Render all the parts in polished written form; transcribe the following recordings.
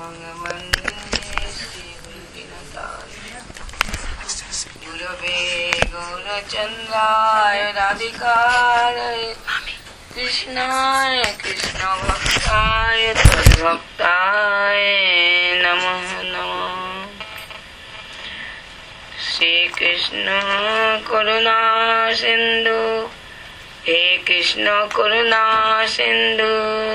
वन्दे श्रीगुरुदिनताय गुरवे गौरचन्द्राय राधिकाय कृष्णाय कृष्णभक्ताय तद्भक्ताय नमः नमः। श्रीकृष्ण करुणा सिंधु हे कृष्ण करुणा सिंधु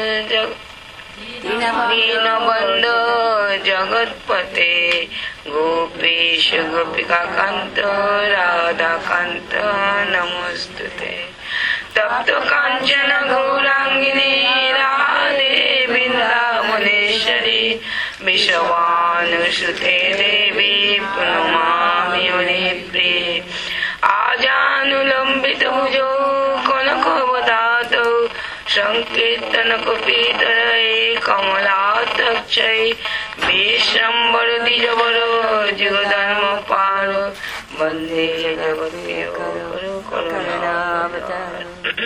दीनबंधु जगतपते गोपेश गोपिकाकांत राधाकांत नमोस्तुते। तप्त कांचन गौरांगिनी राधे वृंदावनेश्वरी विश्वानुसुते देवी प्रणमामि हरिप्रिये। आजानुलंबित भुजौ कनकवदातौ संकीर्तन कुपीतरये कमलातक्षै विश्वम्भर द्विजवरो जुगधर्म पारो वन्दे जगद्गुरु करुणावतारम्।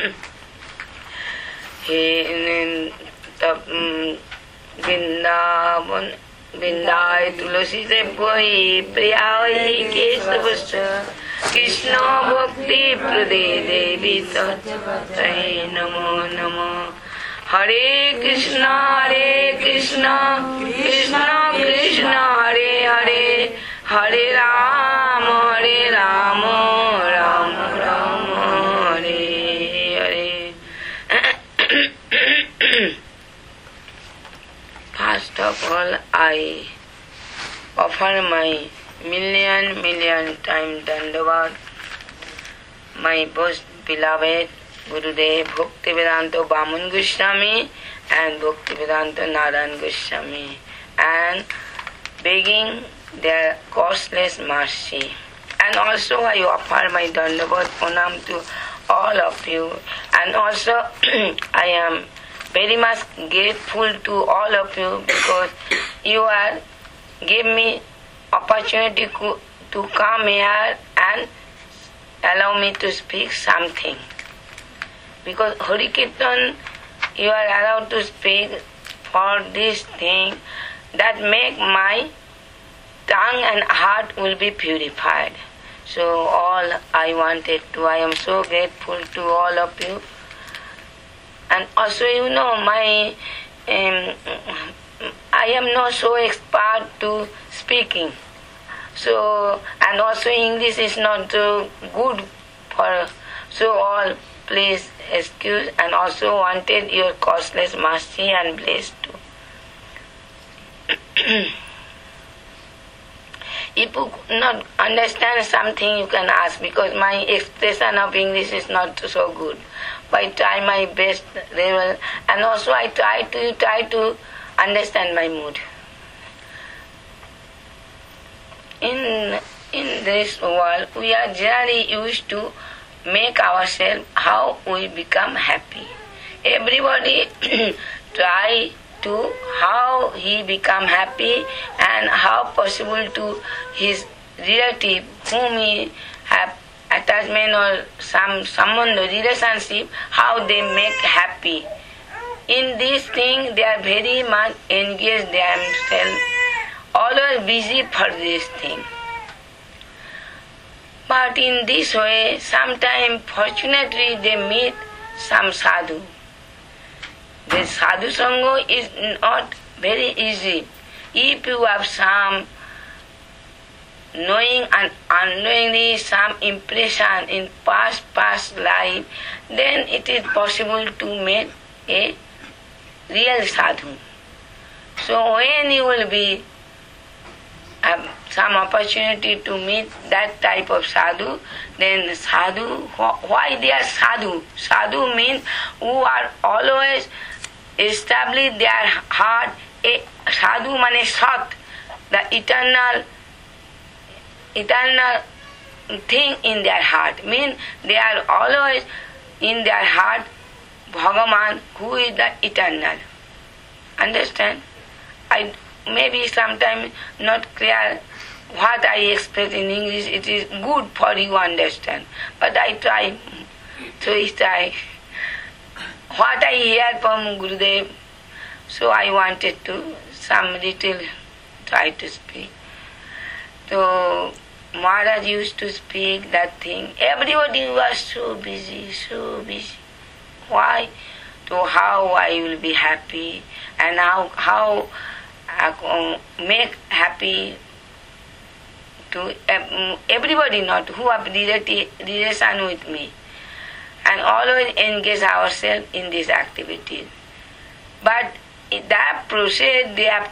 हे वृंदावन वृंदाय तुलसी से वही प्रियाय केशवश्च कृष्ण भक्ति प्रदे देवी तत्तै नमो नमो। हरे Krishna Krishna Krishna Hare Hare Hare Ram Ram Ram Hare Hare. First of all, I offer my million times Dandavad, my most beloved Gurudev Bhaktivedanta Vaman Goswami and Bhaktivedanta Narayan Goswami, and begging their costless mercy. And also I offer my Dandavad Pranam to all of you, and also I am very much grateful to all of you because you are give me opportunity to come here and allow me to speak something. Because Hari Kirtan you are allowed to speak for this thing that make my tongue and heart will be purified. So all I wanted to, I am so grateful to all of you. And also, you know, I am not so expert to speaking. So, and also English is not so good for, so all please excuse, and also wanted your costless mercy and blessed too. If you not understand something, you can ask, because my expression of English is not so good. But I try my best level, and also I try to understand my mood. In this world, we are generally used to make ourselves how we become happy. Everybody try to how he become happy and how possible to his relative whom he have attachment or someone relationship, how they make happy. In this thing they are very much engaged themselves, always busy for this thing. But in this way, sometimes fortunately they meet some sadhu. The sadhu sangha is not very easy. If you have some knowing and unknowingly some impression in past life, then it is possible to meet a real sadhu. So when you will be have some opportunity to meet that type of sadhu, then sadhu, why they are sadhu? Sadhu means who are always establish their heart, a sadhu mane sat, the eternal thing in their heart. Means they are always in their heart Bhagavan, who is the eternal. Understand? I maybe sometimes not clear what I express in English. It is good for you to understand, but I try. So I try. What I hear from Gurudev, so I wanted to some little try to speak. So Maharaj used to speak that thing. Everybody was so busy, so busy. Why? So how I will be happy and how I make happy to everybody, not who have relation with me, and always engage ourselves in these activities. But that process they have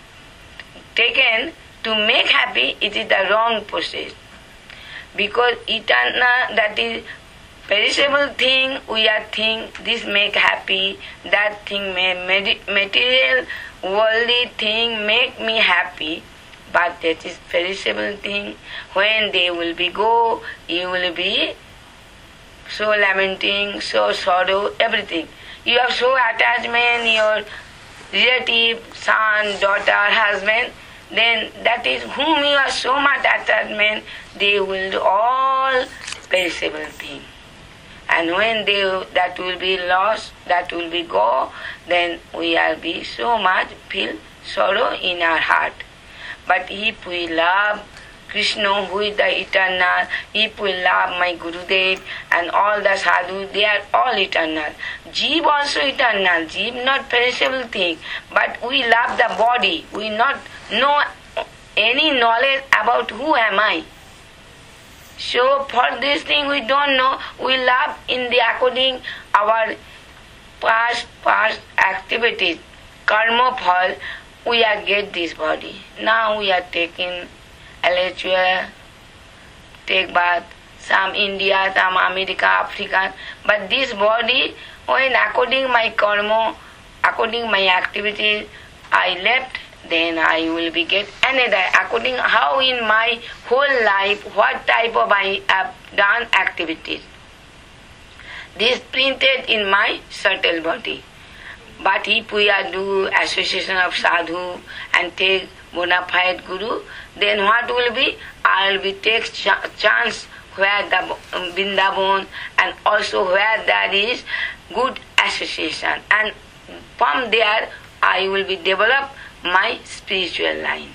taken to make happy, it is the wrong process. Because eternal, that is perishable thing, we are think this make happy, that thing material, worldly thing make me happy. But that is perishable thing. When they will be go, you will be so lamenting, so sorrow, everything. You have so attachment, your relative, son, daughter, husband, then that is whom you are so much attachment, they will all perishable thing. And when that will be lost, that will be go, then we will be so much feel sorrow in our heart. But if we love Krishna, who is the eternal, if we love my Gurudev and all the sadhus, they are all eternal. Jeev also eternal, Jeev not perishable thing, but we love the body, we not know any knowledge about who am I. So for this thing we don't know, we love in the according our past activities, karma phal, we are get this body. Now we are taking LHUA, take bath, some India, some America, Africa, but this body, when according my karma, according my activities, I left, then I will be get another, according how in my whole life, what type of I have done activities. This printed in my subtle body. But if we are do association of sadhu and take bona fide guru, then what will be? I will be take chance where the Vrindavan and also where there is good association, and from there I will be develop my spiritual line.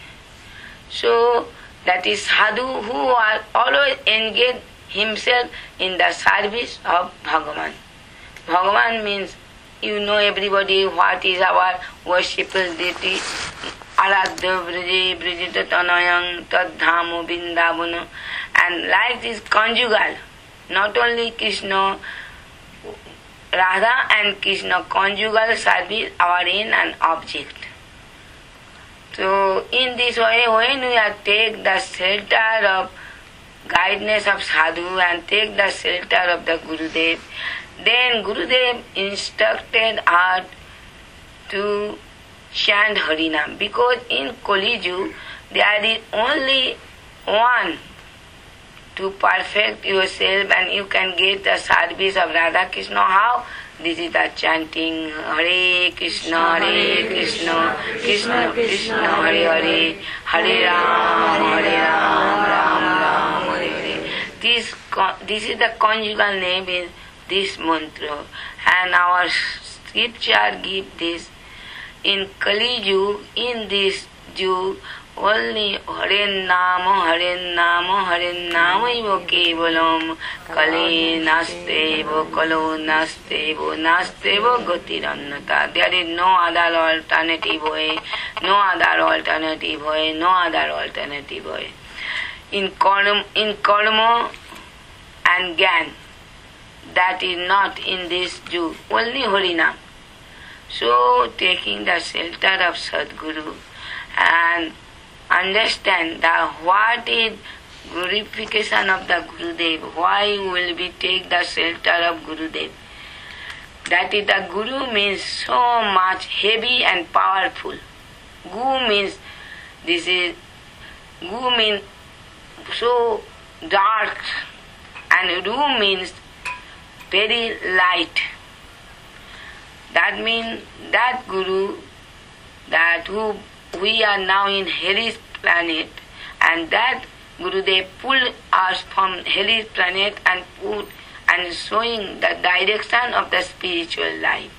So that is sadhu who are always engaged himself in the service of Bhagavan. Bhagavan means, you know everybody what is our worshipful deity. Aradhya Vraje Brajita Tanayam Tadhamo Vindavana. And like this conjugal, not only Krishna, Radha and Krishna, conjugal service our in an object. So in this way, when we are take the shelter of guidance of sadhu and take the shelter of the Gurudev, then Gurudev instructed us to chant Harinam, because in Kali Yuga there is only one to perfect yourself and you can get the service of Radha Krishna. How? This is the chanting Hare Krishna, Krishna Krishna, Hare Hare, Hare Ram, Ram Hare Hare. This is the conjugal name in this mantra, and our scripture give this. In Kali Yuga, in this Yuga, only Hare Nama Ivo Kevalam, Kali Nastevo, Kalo Nastevo Gotirannata. There is no other alternative way, no other alternative way. In Karma and Gyan, that is not in this Yuga, only Harinam. So, taking the shelter of Sadguru and understand that what is glorification of the Gurudev, why will we take the shelter of Gurudev? That is, the Guru means so much heavy and powerful. Gu means so dark, and Ru means very light. That means that Guru, that who we are now in Hari's planet, and that Gurudev pulled us from Hari's planet and put and showing the direction of the spiritual life.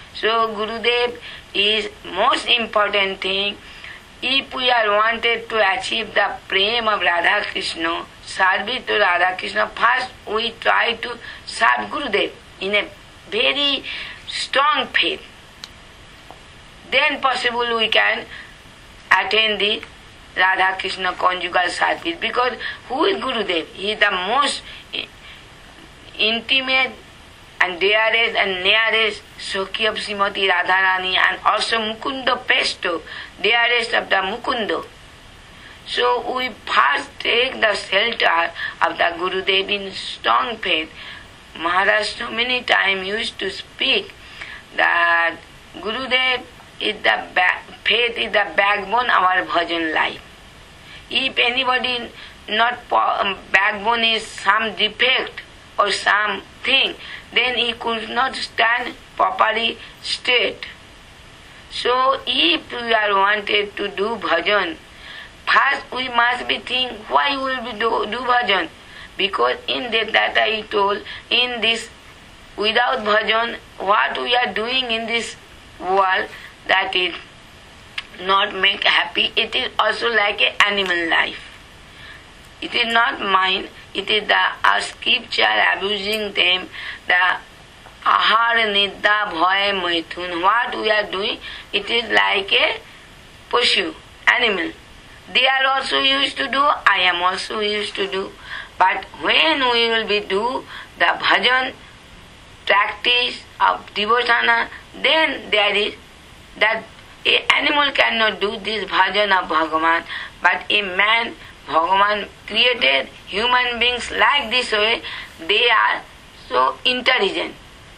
So Gurudev is most important thing. If we are wanted to achieve the prema of Radha Krishna, service to Radha Krishna, first we try to serve Gurudev in a very strong faith. Then possible we can attain the Radha Krishna conjugal service. Because who is Gurudev? He is the most intimate and dearest and nearest Sakhi of Srimati Radharani, and also Mukunda Pesto, dearest of the Mukunda. So we first take the shelter of the Gurudev in strong faith. Maharaj so many times used to speak that Gurudev is the faith is the backbone of our bhajan life. If anybody not backbone is some defect or something, then he could not stand properly straight. So if we are wanted to do bhajan, first we must be think why we will be do bhajan. Because in that I told, in this without bhajan, what we are doing in this world, that is not make happy. It is also like an animal life. It is not mine. It is the our scripture abusing them. The ahar nidda bhaya maithun. What we are doing, it is like a pashu, animal. They are also used to do. I am also used to do. But when we will be do the bhajan practice of devotion, then there is that an animal cannot do this bhajan of Bhagavan, but a man, Bhagavan created human beings like this way. They are so intelligent.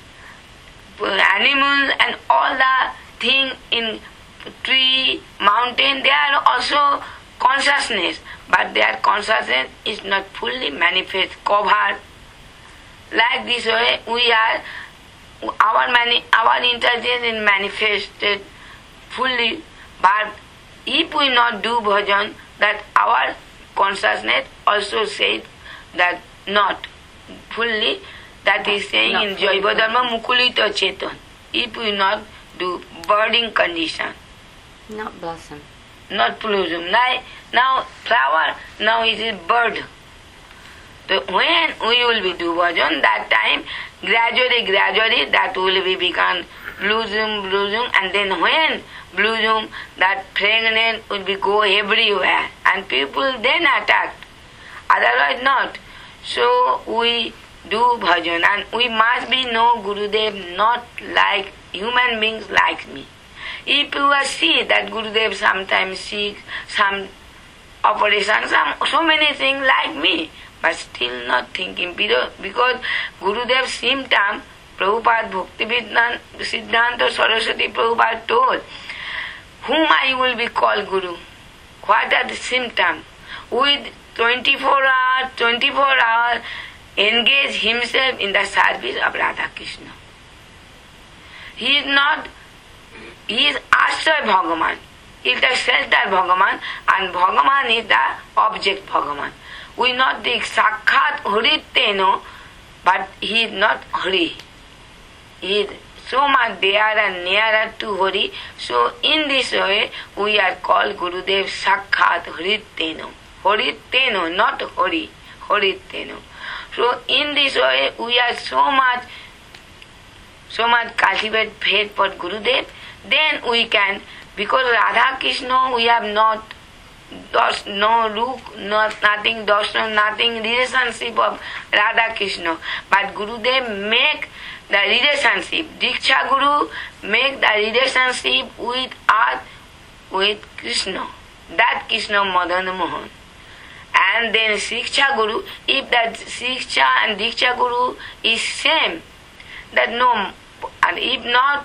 Animals and all the thing in tree, mountain, they are also consciousness, but their consciousness is not fully manifest, covered. Like this way, we are our intelligence is manifested fully, but if we not do bhajan, that our consciousness also says that not fully, that is saying not in Jaiva Dharma Mukulita Chetan. If we not do budding condition, not blossom, not blossom. Now flower, now it is bird. So when we will be do bhajan, that time gradually that will be become blossom, and then when blossom, that fragrance will be go everywhere, and people then attack. Otherwise not. So we do bhajan, and we must be know Gurudev not like human beings like me. If you see that Gurudev sometimes seeks some operation, so many things like me, but still not thinking, because Gurudev's symptom, Prabhupada Bhaktivedanta Saraswati Prabhupada told, whom I will be called Guru. What are the symptoms? With 24 hours, engage himself in the service of Radha Krishna. He is Ashray Bhagavan. He is the shelter Bhagavan, and Bhagavan is the object Bhagavan. We not the Sakkhat Hariteno, but he is not Hari. He is so much there and nearer to Hari. So in this way, we are called Gurudev Sakkhat Hariteno. Hariteno, not Hari. Hariteno. So in this way, we are so much cultivate faith for Gurudev. Then we can, because Radha Krishna, we have not no look, nothing, darshan, nothing, relationship of Radha Krishna. But Gurudev make the relationship. Diksha Guru make the relationship with us, with Krishna. That Krishna Madan Mohan. And then Shiksha Guru, if that Shiksha and Diksha Guru is same, that no, and if not,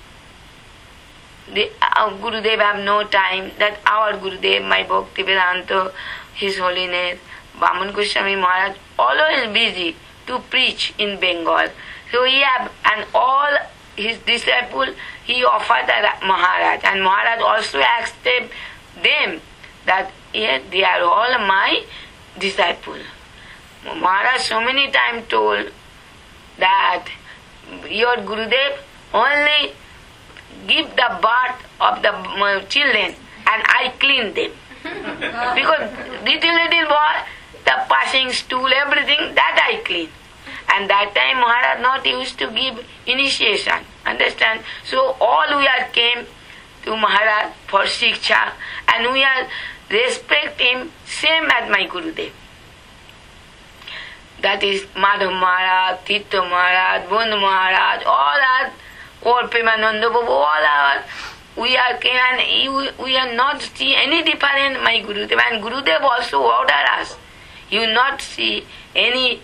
our Gurudev have no time, that our Gurudev, my Bhaktivedanta, His Holiness, Vaman Goswami Maharaj, always busy to preach in Bengal. So he have, and all his disciples, he offered the Maharaj, and Maharaj also accepted them, that yes, they are all my disciples. Maharaj so many times told that your Gurudev only give the birth of the children and I clean them. Because little boy, the passing stool, everything, that I clean. And that time Maharaj not used to give initiation. Understand? So all we are came to Maharaj for Shiksha and we are respect him same as my Gurudev. That is Madhav Maharaj, Tirtha Maharaj, Bund Maharaj, all are, or Premananda Babu, all are, we are came and we are not see any different my Gurudev. And Gurudev also order us. You will not see any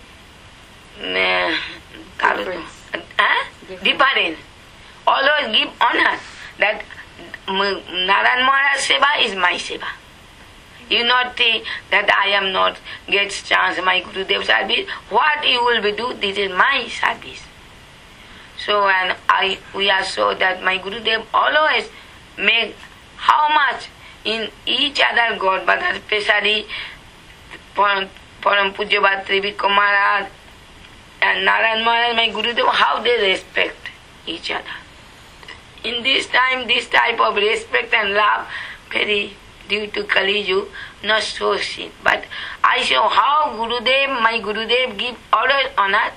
different. Always give honor that Narayan Maharaj Seva is my Seva. You not think that I am not get chance my Gurudev service. What you will be do, this is my service. So and we are so that my Gurudev always make how much in each other God, but especially Param Pujyavat Trivika Maharaj and Narayan Maharaj, my Gurudev, how they respect each other. In this time, this type of respect and love, very due to Kali Yuga, not so seen. But I show how my Gurudev give order honor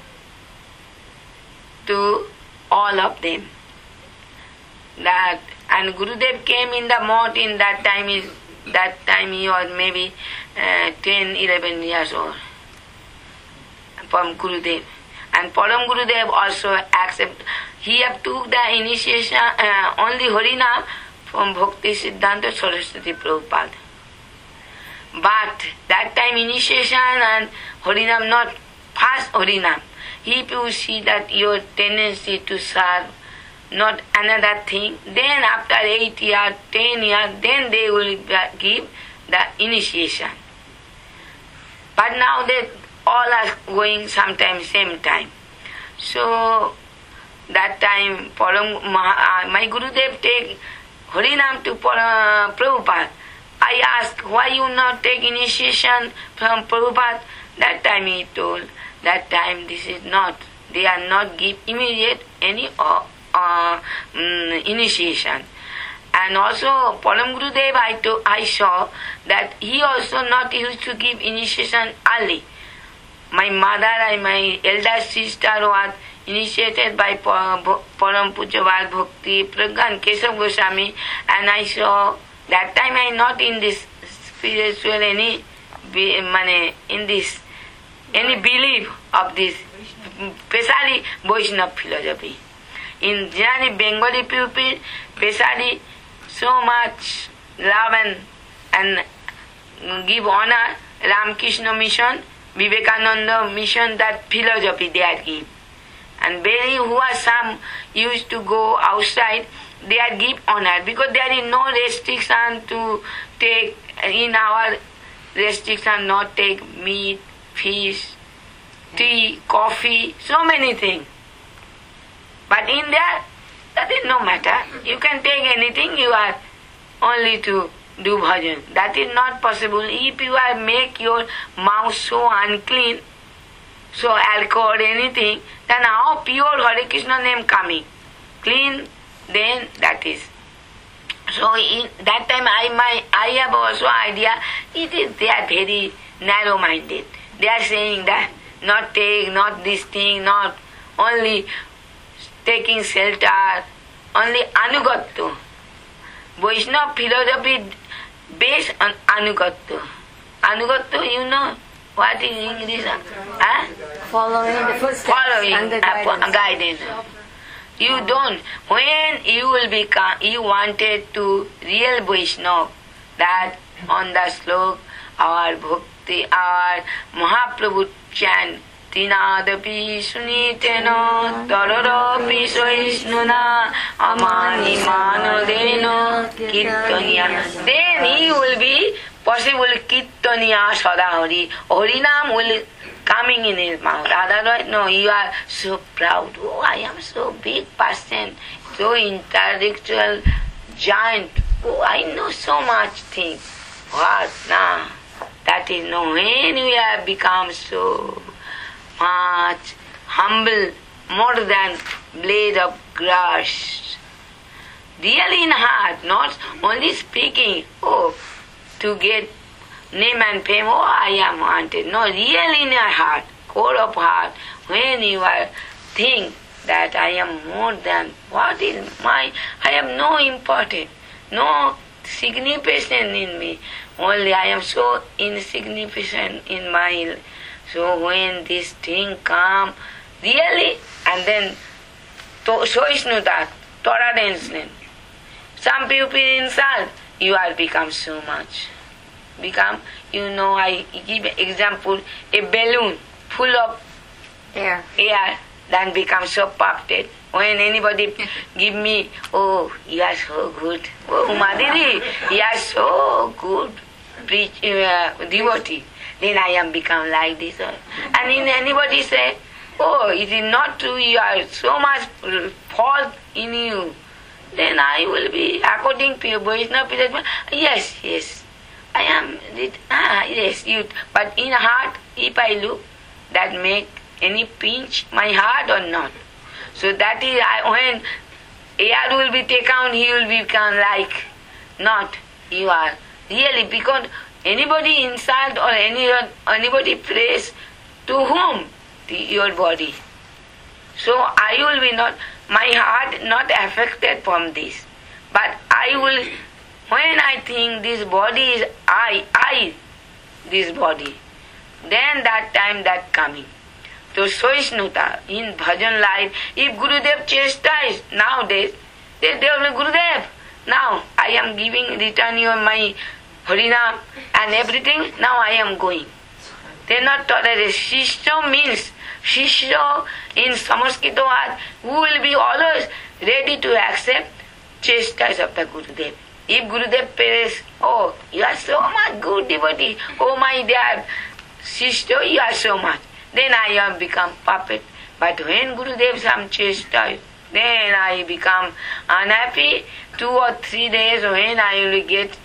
to all of them. That and Gurudev came in the mode in that time he was maybe 10, 11 years old from Gurudev. And Param Gurudev also accept. He have took the initiation only Harinam from Bhakti Siddhanta Saraswati Prabhupada. But that time initiation and Harinam not fast Harinam. If you see that your tendency to serve not another thing, then after 8 years, 10 years, then they will give the initiation. But now they all are going sometimes same time. So that time my Gurudev take Harinam to Prabhupada. I asked why you not take initiation from Prabhupada. That time he told, that time this is not, they are not give immediate any initiation. And also Param Gurudev I saw that he also not used to give initiation early. My mother and my elder sister was initiated by Param Pujyavat Bhakti Pragyan Keshav Goswami, and I saw that time I not in this spiritual any belief of this, especially Vaishnava philosophy. In generally Bengali people, especially so much love and give honor Ramakrishna mission, Vivekananda mission, that philosophy they are give. And very who are some used to go outside, they are give honor because there is no restriction to take in our restriction not take meat, fish, tea, coffee, so many things. But in there, that is no matter. You can take anything, you are only to do bhajan. That is not possible. If you are make your mouth so unclean, so alcohol or anything, then how pure Hare Krishna name coming? Clean, then that is. So in that time I have also idea, they are very narrow-minded. They are saying that not take, not this thing, not only taking shelter, only anugatya. Vaishnava philosophy based on anugatya. Anugatya, you know what is English? Following the footsteps and the guidance. You don't. When you will become, you wanted to real Vaishnava, that on the slok, our bhakti, our Mahaprabhu chant, Tinadapi sunitena tararapi soisnuna amani manodena kirtaniya. Then he will be possible kirtaniya sadahari. Harinam will coming in his mouth. Otherwise, no, you are so proud. Oh, I am so big person, so intellectual giant. Oh, I know so much things. What now? That is no. When we have become so much humble, more than blade of grass, really in heart, not only speaking, oh, to get name and fame, oh, I am wanted. No, really in your heart, core of heart, when you are think that I am more than, what is my, I am no important, no significant in me, only I am so insignificant in my, so when this thing come, really, and then, so is no that, tolerance. Some people insult, you are become so much. Become, I give example, a balloon full of air, then become so puffed. When anybody give me, oh, you are so good. Oh, Madhuri, you are so good devotee. Then I am become like this. And in anybody say, oh, it is not true, you are so much fault in you. Then I will be, according to your Vaishnava, yes, I am, yes, you. But in heart, if I look, that make any pinch my heart or not. So that is, when air will be taken, he will become like, not, you are. Really, because anybody insult or anybody praise, to whom? To your body. So I will be not, my heart not affected from this. But I will, when I think this body is I, this body, then that time that coming. So Soishnuta, in bhajan life, if Gurudev chastise nowadays, they will be Gurudev. Now I am giving, return you my Harinam and everything, now I am going. They not tolerate. Shishya means, Shishya in Samskrit word, who will be always ready to accept chastise of the Gurudev. If Gurudev prays, oh, you are so much good devotee, oh my dear Shishya, you are so much, then I have become puppet. But when Gurudev some chastise, then I become unhappy. 2 or 3 days when I will get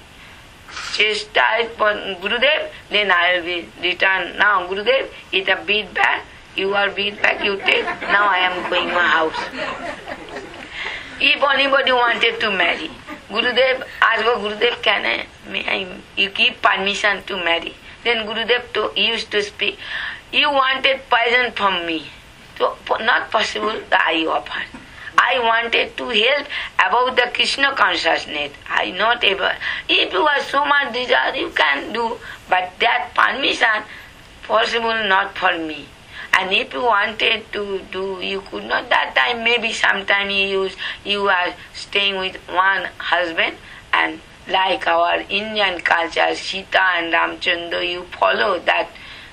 chastised for Gurudev, then I will be returned. Now Gurudev is a beat back, you are beat back, you take, now I am going my house. If anybody wanted to marry, Gurudev asked, Gurudev, you give permission to marry? Then Gurudev used to speak, you wanted poison from me, so not possible, I offer. I wanted to help about the Krishna consciousness. I not able. If you are so much desire, you can do, but that permission possible not for me. And if you wanted to do, you could not. That time maybe sometime you are staying with one husband, and like our Indian culture, Sita and Ramchandra, you follow that,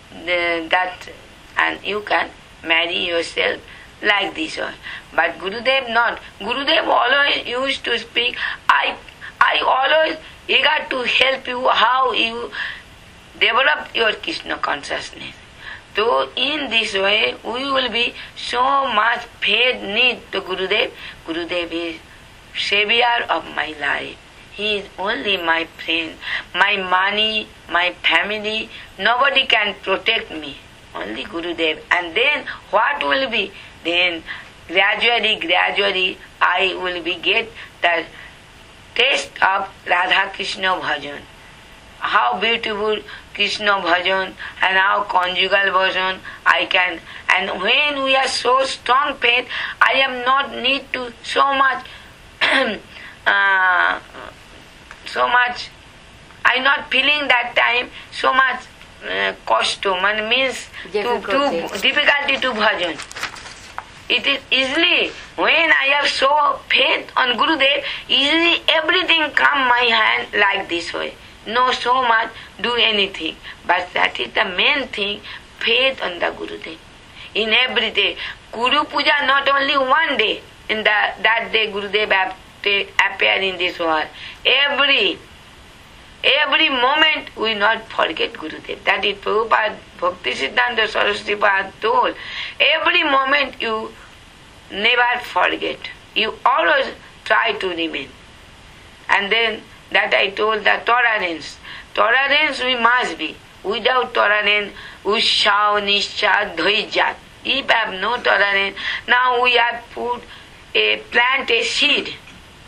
and you can marry yourself like this one. But Gurudev not. Gurudev always used to speak, I always eager to help you how you develop your Krishna consciousness. So in this way we will be so much paid need to Gurudev. Gurudev is savior of my life. He is only my friend. My money, my family, nobody can protect me. Only Gurudev. And then what will be? Then gradually I will be get the taste of Radha Krishna bhajan. How beautiful Krishna bhajan and how conjugal bhajan I can. And when we are so strong faith, I am not need to so much I not feeling that time so much costume and means difficulty to bhajan. It is easily, when I have so faith on Gurudev, easily everything come my hand like this way. No so much do anything. But that is the main thing, faith on the Gurudev. In every day. Guru Puja not only one day, in that day Gurudev appear in this world. Every moment we not forget Gurudev. That is Prabhupada, Bhaktisiddhanta Saraswati Prabhupada told. Every moment you never forget. You always try to remain. And then that I told the tolerance. Tolerance we must be. Without tolerance, Ushao Nisha Dhoijat. If I have no tolerance, now we have plant a seed.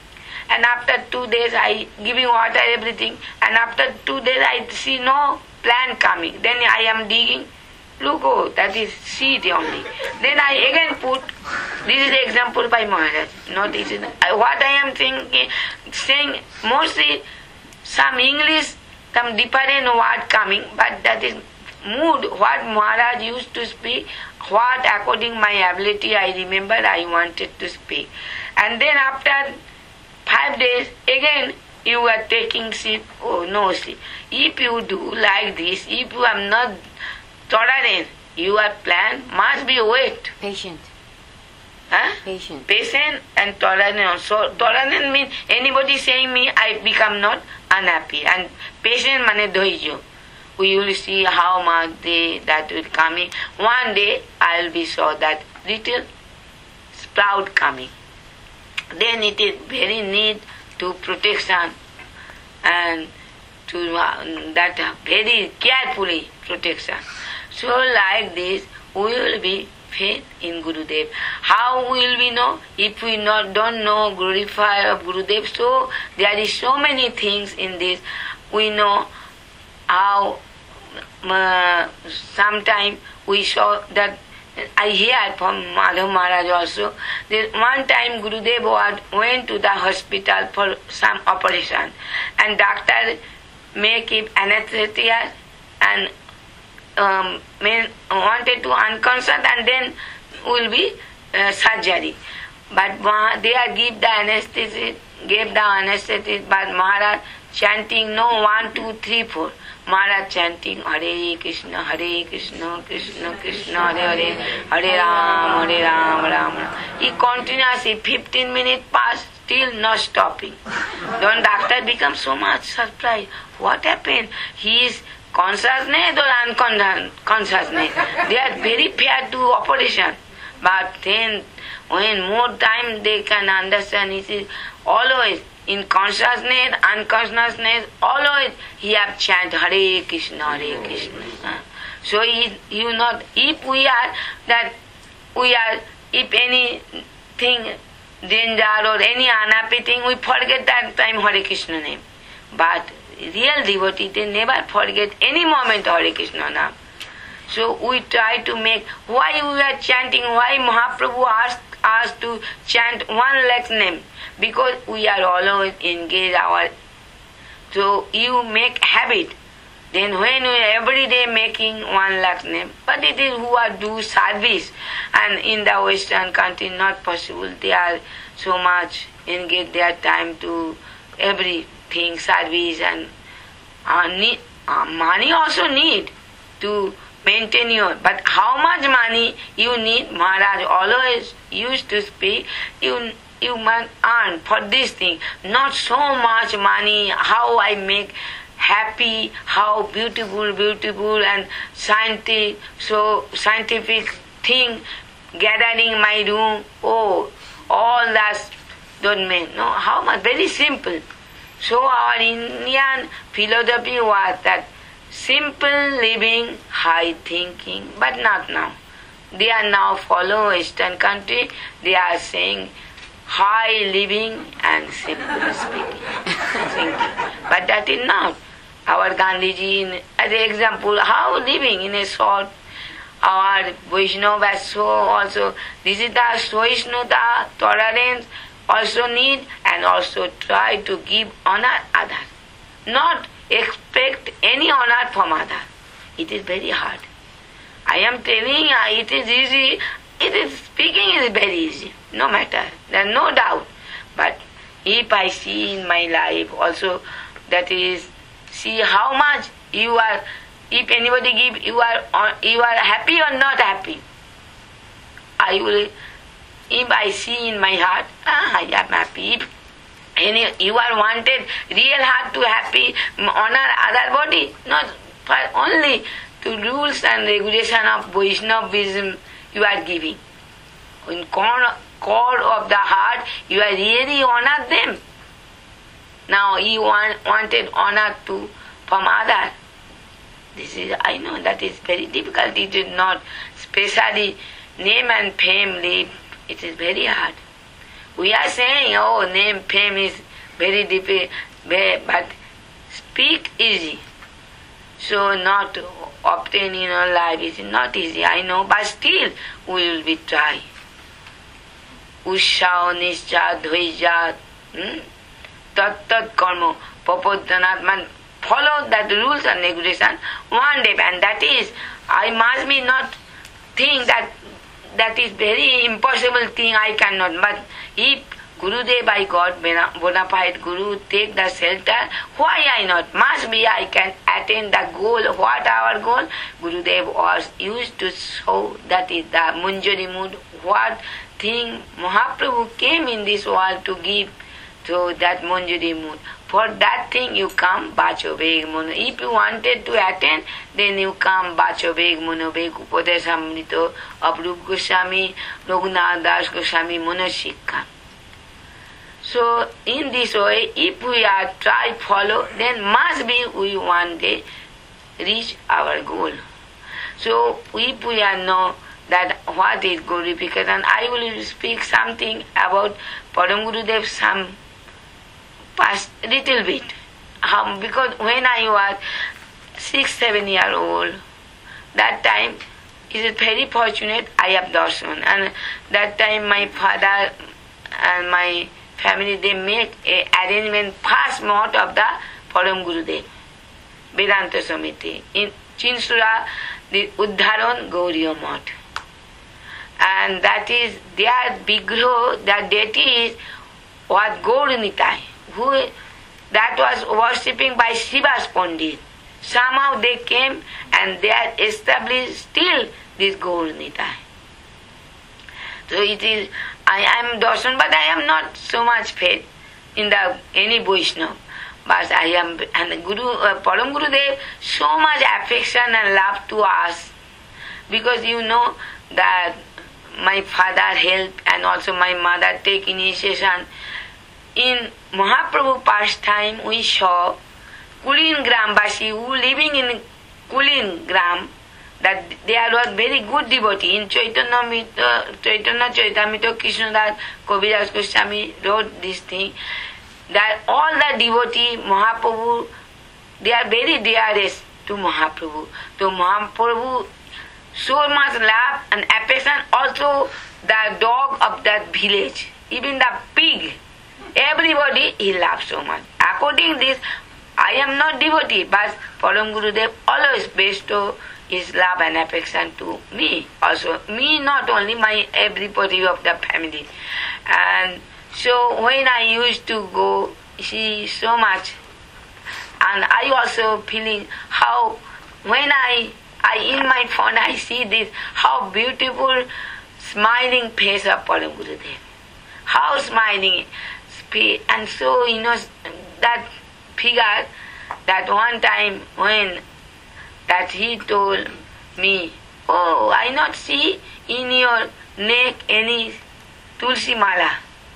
and after 2 days I giving water, everything, and after 2 days I see no plant coming. Then I am digging. Look, oh, that is seed only. Then I again put. This is the example by Maharaj. No, this is what I am saying. Mostly some English, some different word coming, but that is mood. What Maharaj used to speak, what according my ability I remember I wanted to speak. And then after 5 days, again you are taking sleep. Oh no, sleep. If you do like this, if you are not tolerant, your plan must be wait. Patient. Huh? Patient and tolerant. So tolerant means anybody saying me, I become not unhappy. And patient means dhoijo. We will see how much that will coming. One day I will be saw that little sprout coming. Then it is very need to protection and to that very carefully protection. So like this, we will be faith in Gurudev. How will we know? If we don't know glorify of Gurudev, so there is so many things in this. We know how sometime we saw that I hear from Madhav Maharaj also. That one time Gurudev went to the hospital for some operation, and doctor make him anesthesia and wanted to unconscious, and then will be surgery. But they gave the anesthesia, but Maharaj chanting no 1, 2, 3, 4. Maharaj chanting Hare Krishna, Krishna Krishna, Hare Ram, Ram Ram. He continuously 15 minutes passed, still not stopping. Then doctor becomes so much surprised. What happened? He is consciousness or unconsciousness? They are very fair to operation. But then when more time they can understand, it is always in consciousness, unconsciousness, always he have chant Hare Krishna, Hare Krishna. So you not, if we are, if anything danger or any unhappy thing, we forget that time Hare Krishna name. But real devotee, they never forget any moment Hare Krishna name. So we try to make, why we are chanting, why Mahaprabhu asked us to chant 1 lakh name? Because we are always engaged so you make habit. Then when we are every day making 1 lakh name, but it is who are do service, and in the Western country not possible. They are so much engaged their time to everything, service, and money also need to maintain your. But how much money you need? Maharaj always used to speak. You must earn for this thing. Not so much money. How I make happy, how beautiful and scientific thing gathering my room. Oh, all that don't mean. No, how much? Very simple. So our Indian philosophy was that simple living, high thinking, but not now. They are now follow Western country. They are saying high living and simple speaking, thinking. But that is not. Our Gandhiji, as an example, how living in a short. Our Vaishnava also. This is the Soishnudha, tolerance also need, and also try to give honor others. Not expect any honor from others. It is very hard. I am telling it is easy. Speaking is very easy. No matter. There is no doubt. But if I see in my life also, that is, see how much you are, if anybody give, you are happy or not happy. If I see in my heart, I am happy. If you are wanted real heart to happy, honor other body, not for only to rules and regulation of Vaishnavism you are giving. In core of the heart, you are really honor them. Now you wanted honor from others. This is, I know that is very difficult. It is not, especially name and fame live. It is very hard. We are saying, oh, name, fame is very deep, but speak easy. So not obtain in our life is not easy, I know, but still we will be try. Ushao nischa dhoija tat tat karma papodhanatman. Follow that rules and regulation one day, and that is, I must be not think that is very impossible thing I cannot. But if Gurudev by God, bona fide Guru, take the shelter, why I not? Must be I can attain the goal. What our goal? Gurudev was used to show, that is the Munjari mood. What thing Mahaprabhu came in this world to give to that Munjari mood. For that thing you come, Bacho Veg Mono. If you wanted to attain, then you come, Bacho Veg Mono Veg Upadesamrito, Abrup Goswami, Raghunath Das Goswami, Monashikha. So, in this way, if we are try follow, then must be we one day reach our goal. So, if we are know that what is glorification, I will speak something about Param Gurudev, some past little bit. Because when I was 6-7 years old, that time is very fortunate I have darshan, and that time my father and my family, they make a arrangement first month of the Param Gurudev Vedanta Samiti in Chinsura, the Uddharan Gauriya Math, and that is their Vigro, the deity is was Gaur Nitai, who that was worshipping by Shiva's Pandit. Somehow they came and they are established still this Gaur Nitai. So it is, I am darshan, but I am not so much faith in the any Vaishnava. But I am, and Guru, Param Gurudev, so much affection and love to us, because you know that my father helped and also my mother take initiation. In Mahaprabhu pastime, we saw Kulin Grambasi who living in Kulin Gram, that there was very good devotee. In Chaitanya Charitamrita, Krishnadas Kaviraj Goswami wrote this thing, that all the devotee Mahaprabhu, they are very dearest to Mahaprabhu. So Mahaprabhu so much love and affection, also the dog of that village, even the pig, everybody he loves so much. According to this, I am not devotee, but Param Gurudev always bestow his love and affection to me. Also, me not only, my everybody of the family. And so when I used to go, see so much, and I also feeling how when I in my phone I see this, how beautiful smiling face of Param Gurudev. How smiling, and so you know that figure, that one time when that he told me, oh, I not see in your neck any tulsi mala,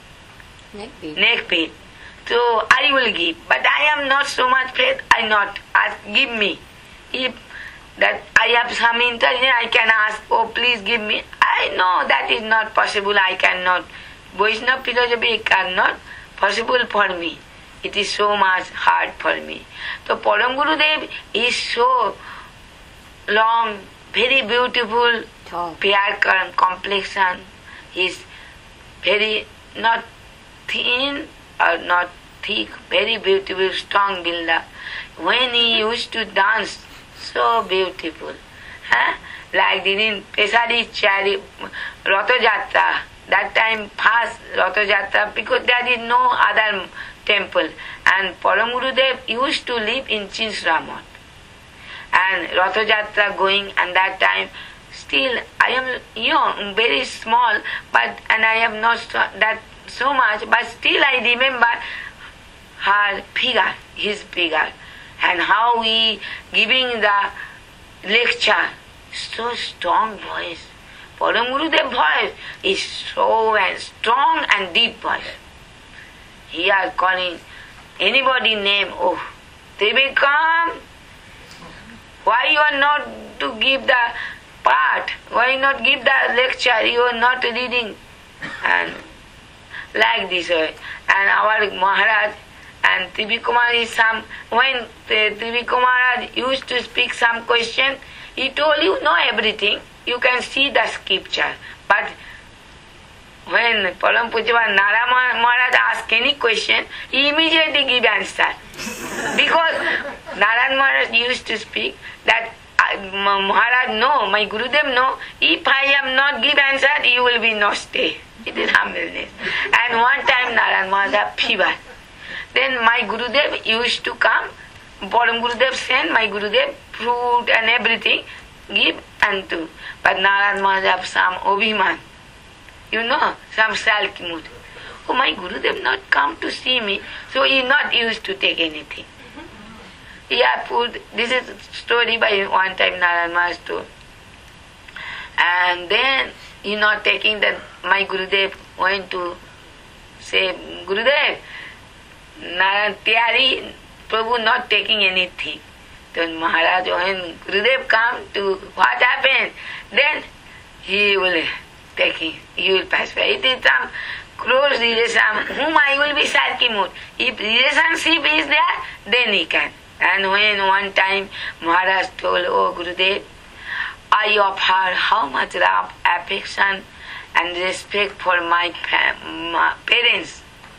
neck bead. So I will give, but I am not so much faith, I not ask, give me. If that I have some intention, I can ask, oh please give me. I know that is not possible, I cannot. Vaishnava philosophy cannot possible for me. It is so much hard for me. So Param Gurudev is so long, very beautiful, fair complexion. He is very not thin or not thick, very beautiful, strong builder. When he used to dance, so beautiful. Like in Pesari Chari, Ratha Jatra, that time fast Ratha Jatra, because there is no other temple. And Param Gurudev used to live in Chinsura Math. And Ratha Jatra going, and that time still I am young, very small, but and I have not that so much, but still I remember her figure, his figure, and how he giving the lecture, so strong voice. Param Gurudev voice is so and strong and deep voice. He are calling anybody name, oh, Tribikram, why you are not to give the part? Why not give the lecture? You are not reading. And like this way. And our Maharaj, And Trivikumar is when Trivikumar used to speak some question, he told you know everything, you can see the scripture. But when Param Pujya Narayana Maharaj asked any question, he immediately give answer. Because Narayana Maharaj used to speak that Maharaj no, my Gurudev no, if I am not give answer, you will be no stay. It is humbleness. And one time Narayana Maharaj had fever. Then my Gurudev used to come, Param Gurudev sent my Gurudev fruit and everything, give and do. But Narayana Maharaj have some obhiman, some sulky mood. Oh, my Gurudev not come to see me, so he not used to take anything. He had food. This is a story by one time Narayana Maharaj told. And then he not taking that, my Gurudev went to say, Gurudev, Narayan Tiyari, Prabhu not taking anything. Then Maharaj, when Gurudev come to what happened, then he will taking, he will pass by. It is some close relation, whom I will be Sarkimut. If relationship is there, then he can. And when one time Maharaj told, oh Gurudev, I offer how much love, affection and respect for my parents.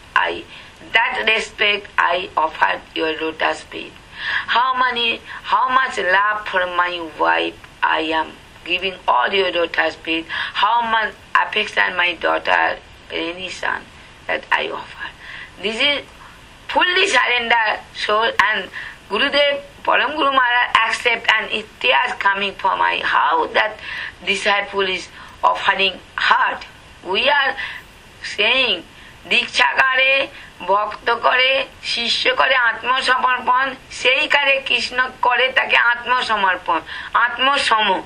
That respect I offered your lotus feet. How much love for my wife I am giving all your lotus feet. How much affection my daughter, any son that I offer. This is fully surrender soul, and Gurudev, Param Guru Maharaj accept, and it tears coming from my how that disciple is offering heart. We are saying दीक्षा करे, भक्त करे, शिष्य करे आत्मसमर्पण, সেই करे कृष्ण करे ताके आत्मसमर्पण, आत्मसम.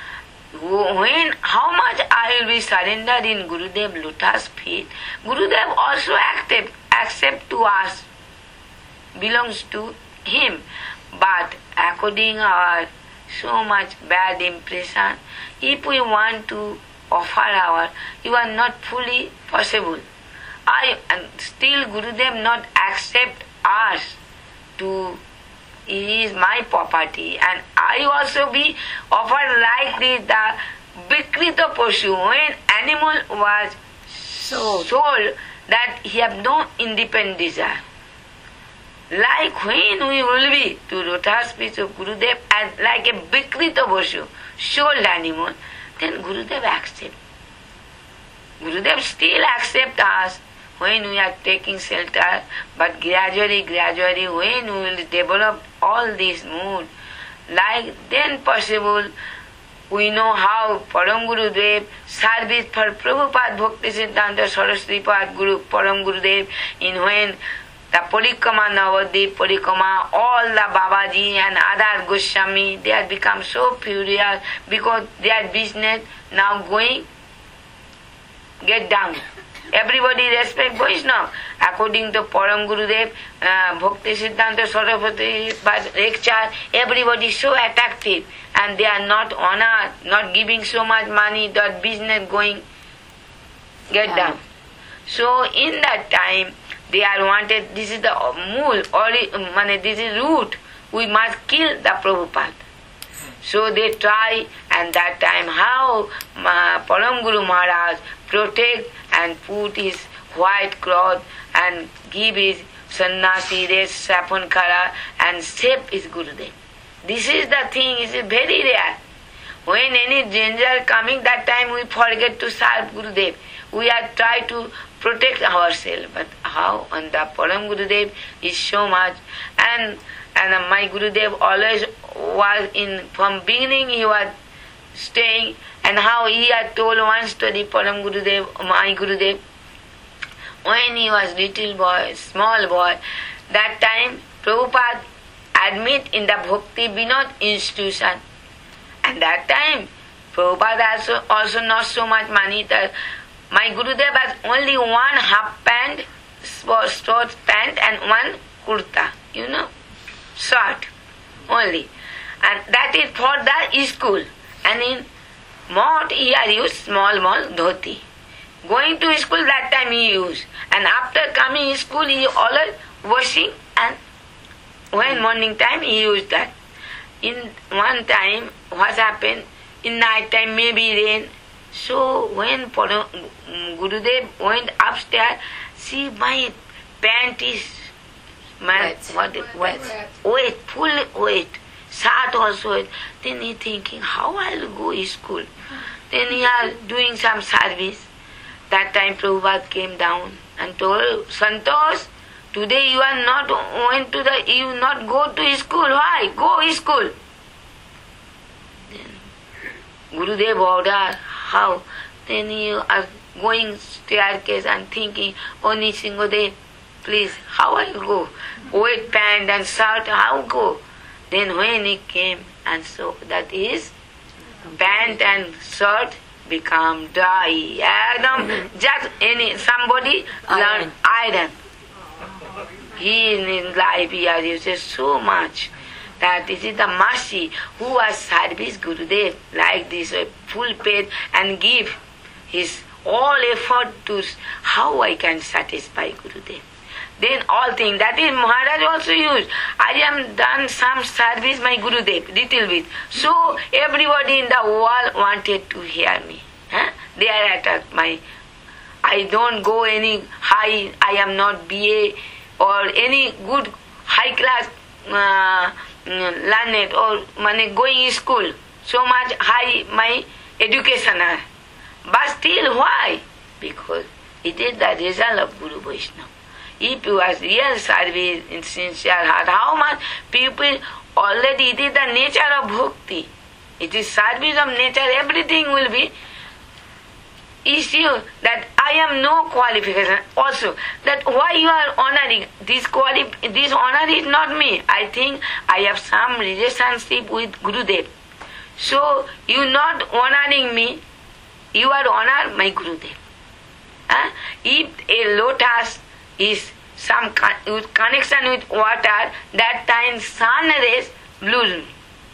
When how much I will be surrendered in Gurudev lotus feet, Gurudev also accept to us, belongs to him. But according our so much bad impression, if we want to offer our, you are not fully possible. And still Gurudev not accept us to, he is my property, and I also be offered like this, the Vikrita Pashu, when animal was sold, that he have no independent desire. Like when we will be to lotus feet of Gurudev as like a Vikrita Pashu, sold animal, then Gurudev accept. Gurudev still accept us when we are taking shelter, but gradually when we will develop all this mood, like then possible we know how Param Gurudev service for Prabhupada Bhakti Siddhanta Saraswati Pad Guru Param Gurudev, in when the Parikrama Navadip Parikrama, all the Babaji and other Goswami, they have become so furious because their business now going get down. Everybody respect Vaishnava. According to Param Gurudev, Bhakti Siddhanta Saraswati lecture, everybody so attractive, and they are not honored, not giving so much money, that business going get down. So in that time, they are wanted, this is the mool, this is root, we must kill the Prabhupada. So they try, and that time how Param Guru Maharaj protect and put his white cloth and give his sannyasi red saffron color and save his Gurudev. This is the thing, it is very rare. When any danger coming, that time we forget to serve Gurudev. We are try to protect ourselves. But how? And the Param Gurudev is so much. And my Gurudev always was from beginning he was staying, and how he had told one story, Param Gurudev, my Gurudev, when he was little boy, small boy, that time Prabhupada admit in the Bhakti Vinod institution, and that time Prabhupada also not so much money, that my Gurudev has only one half pant, short pant, and one kurta, short only, and that is for the school. And in Mott he had used small dhoti. Going to school that time he used, and after coming to school he always washing, and when morning time he used that. In one time, what happened? In night time, maybe rain. So when Gurudev went upstairs, see my pant is wet, full wet, shirt also wet. Then he thinking, how I'll go to school? Then he are doing some service. That time Prabhupada came down and told, Santosh, today you are not went to the, you not go to school. Why? Go to school. Then Gurudev ordered, how? Then you are going staircase and thinking, oh Nrsingadev, please, how I go? Wet pant and shirt, how go? Then when he came, and so that is, pant and shirt become dry. Just somebody learn iron. He in life he has used so much that this is the mercy who has service Gurudev like this, full paid and give his all effort to how I can satisfy Gurudev. Then all things, that is Maharaj also used. I am done some service my Gurudev, little bit. So everybody in the world wanted to hear me. They are at my, I don't go any high, I am not BA or any good high class learned or going school. So much high my education. But still why? Because it is the result of Guru Vaishnava. If you have real service in sincere heart, how much people already, it is the nature of bhakti. It is service of nature, everything will be issue that I am no qualification. Also, that why you are honoring, this honor is not me. I think I have some relationship with Gurudev. So, you not honoring me, you are honor my Gurudev. If a lotus is some with connection with water, that time sun rays bloom.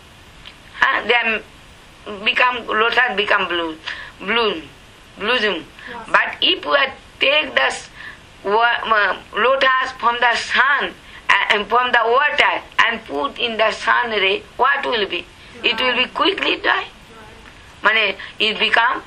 Then become lotus become bloom. But if we take the lotus from the sun and from the water and put in the sun ray, what will be? It will be quickly dry. It become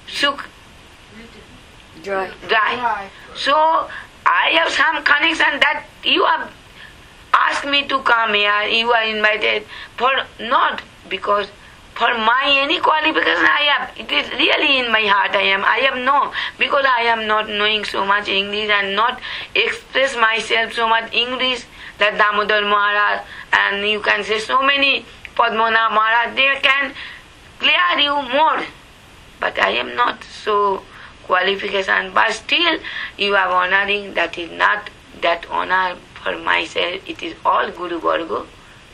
dry. So I have some connection that you have asked me to come here, you are invited, for not because for my any qualification I have. It is really in my heart I have no, because I am not knowing so much English and not express myself so much English that Damodar Maharaj and you can say so many Padmanath Maharaj, they can clear you more. But I am not so qualification, but still you are honoring, that is not that honor for myself, it is all Guru Varga.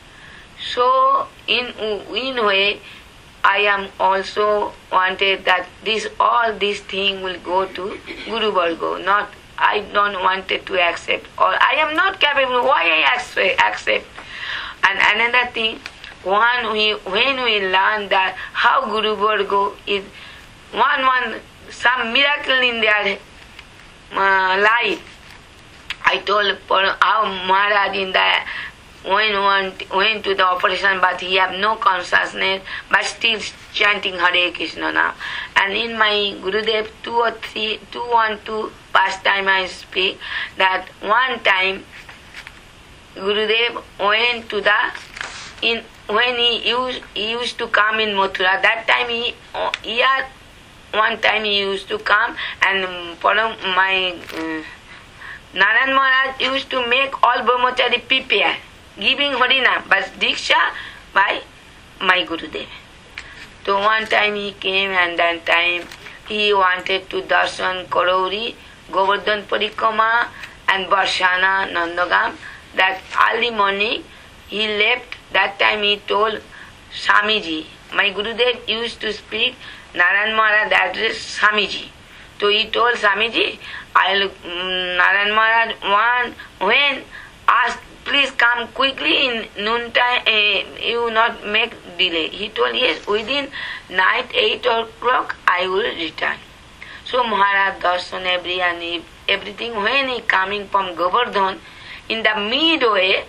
So in way I am also wanted that all this thing will go to Guru Varga, not I don't wanted to accept, or I am not capable, why I accept. And another thing, when we learn that how Guru Varga is one some miracle in their life. I told how Maharaj in the went to the operation, but he have no consciousness, but still chanting Hare Krishna now. And in my Gurudev 212 past time I speak that one time Gurudev went to the when he used to come in Mathura. That time one time he used to come and follow my Narayan Maharaj used to make all brahmachari prepare, giving Harina, but Diksha by my Gurudev. So one time he came and that time he wanted to darshan Karauri, Govardhan Parikrama and Barshana Nandagam. That early morning he left. That time he told Swamiji, my Gurudev used to speak Narayan Maharaj address Swamiji. So he told Swamiji, Narayan Maharaj when asked, please come quickly in noontime, you not make delay. He told, yes, within night 8 o'clock I will return. So Maharaj darshan everything. When he coming from Govardhan, in the midway,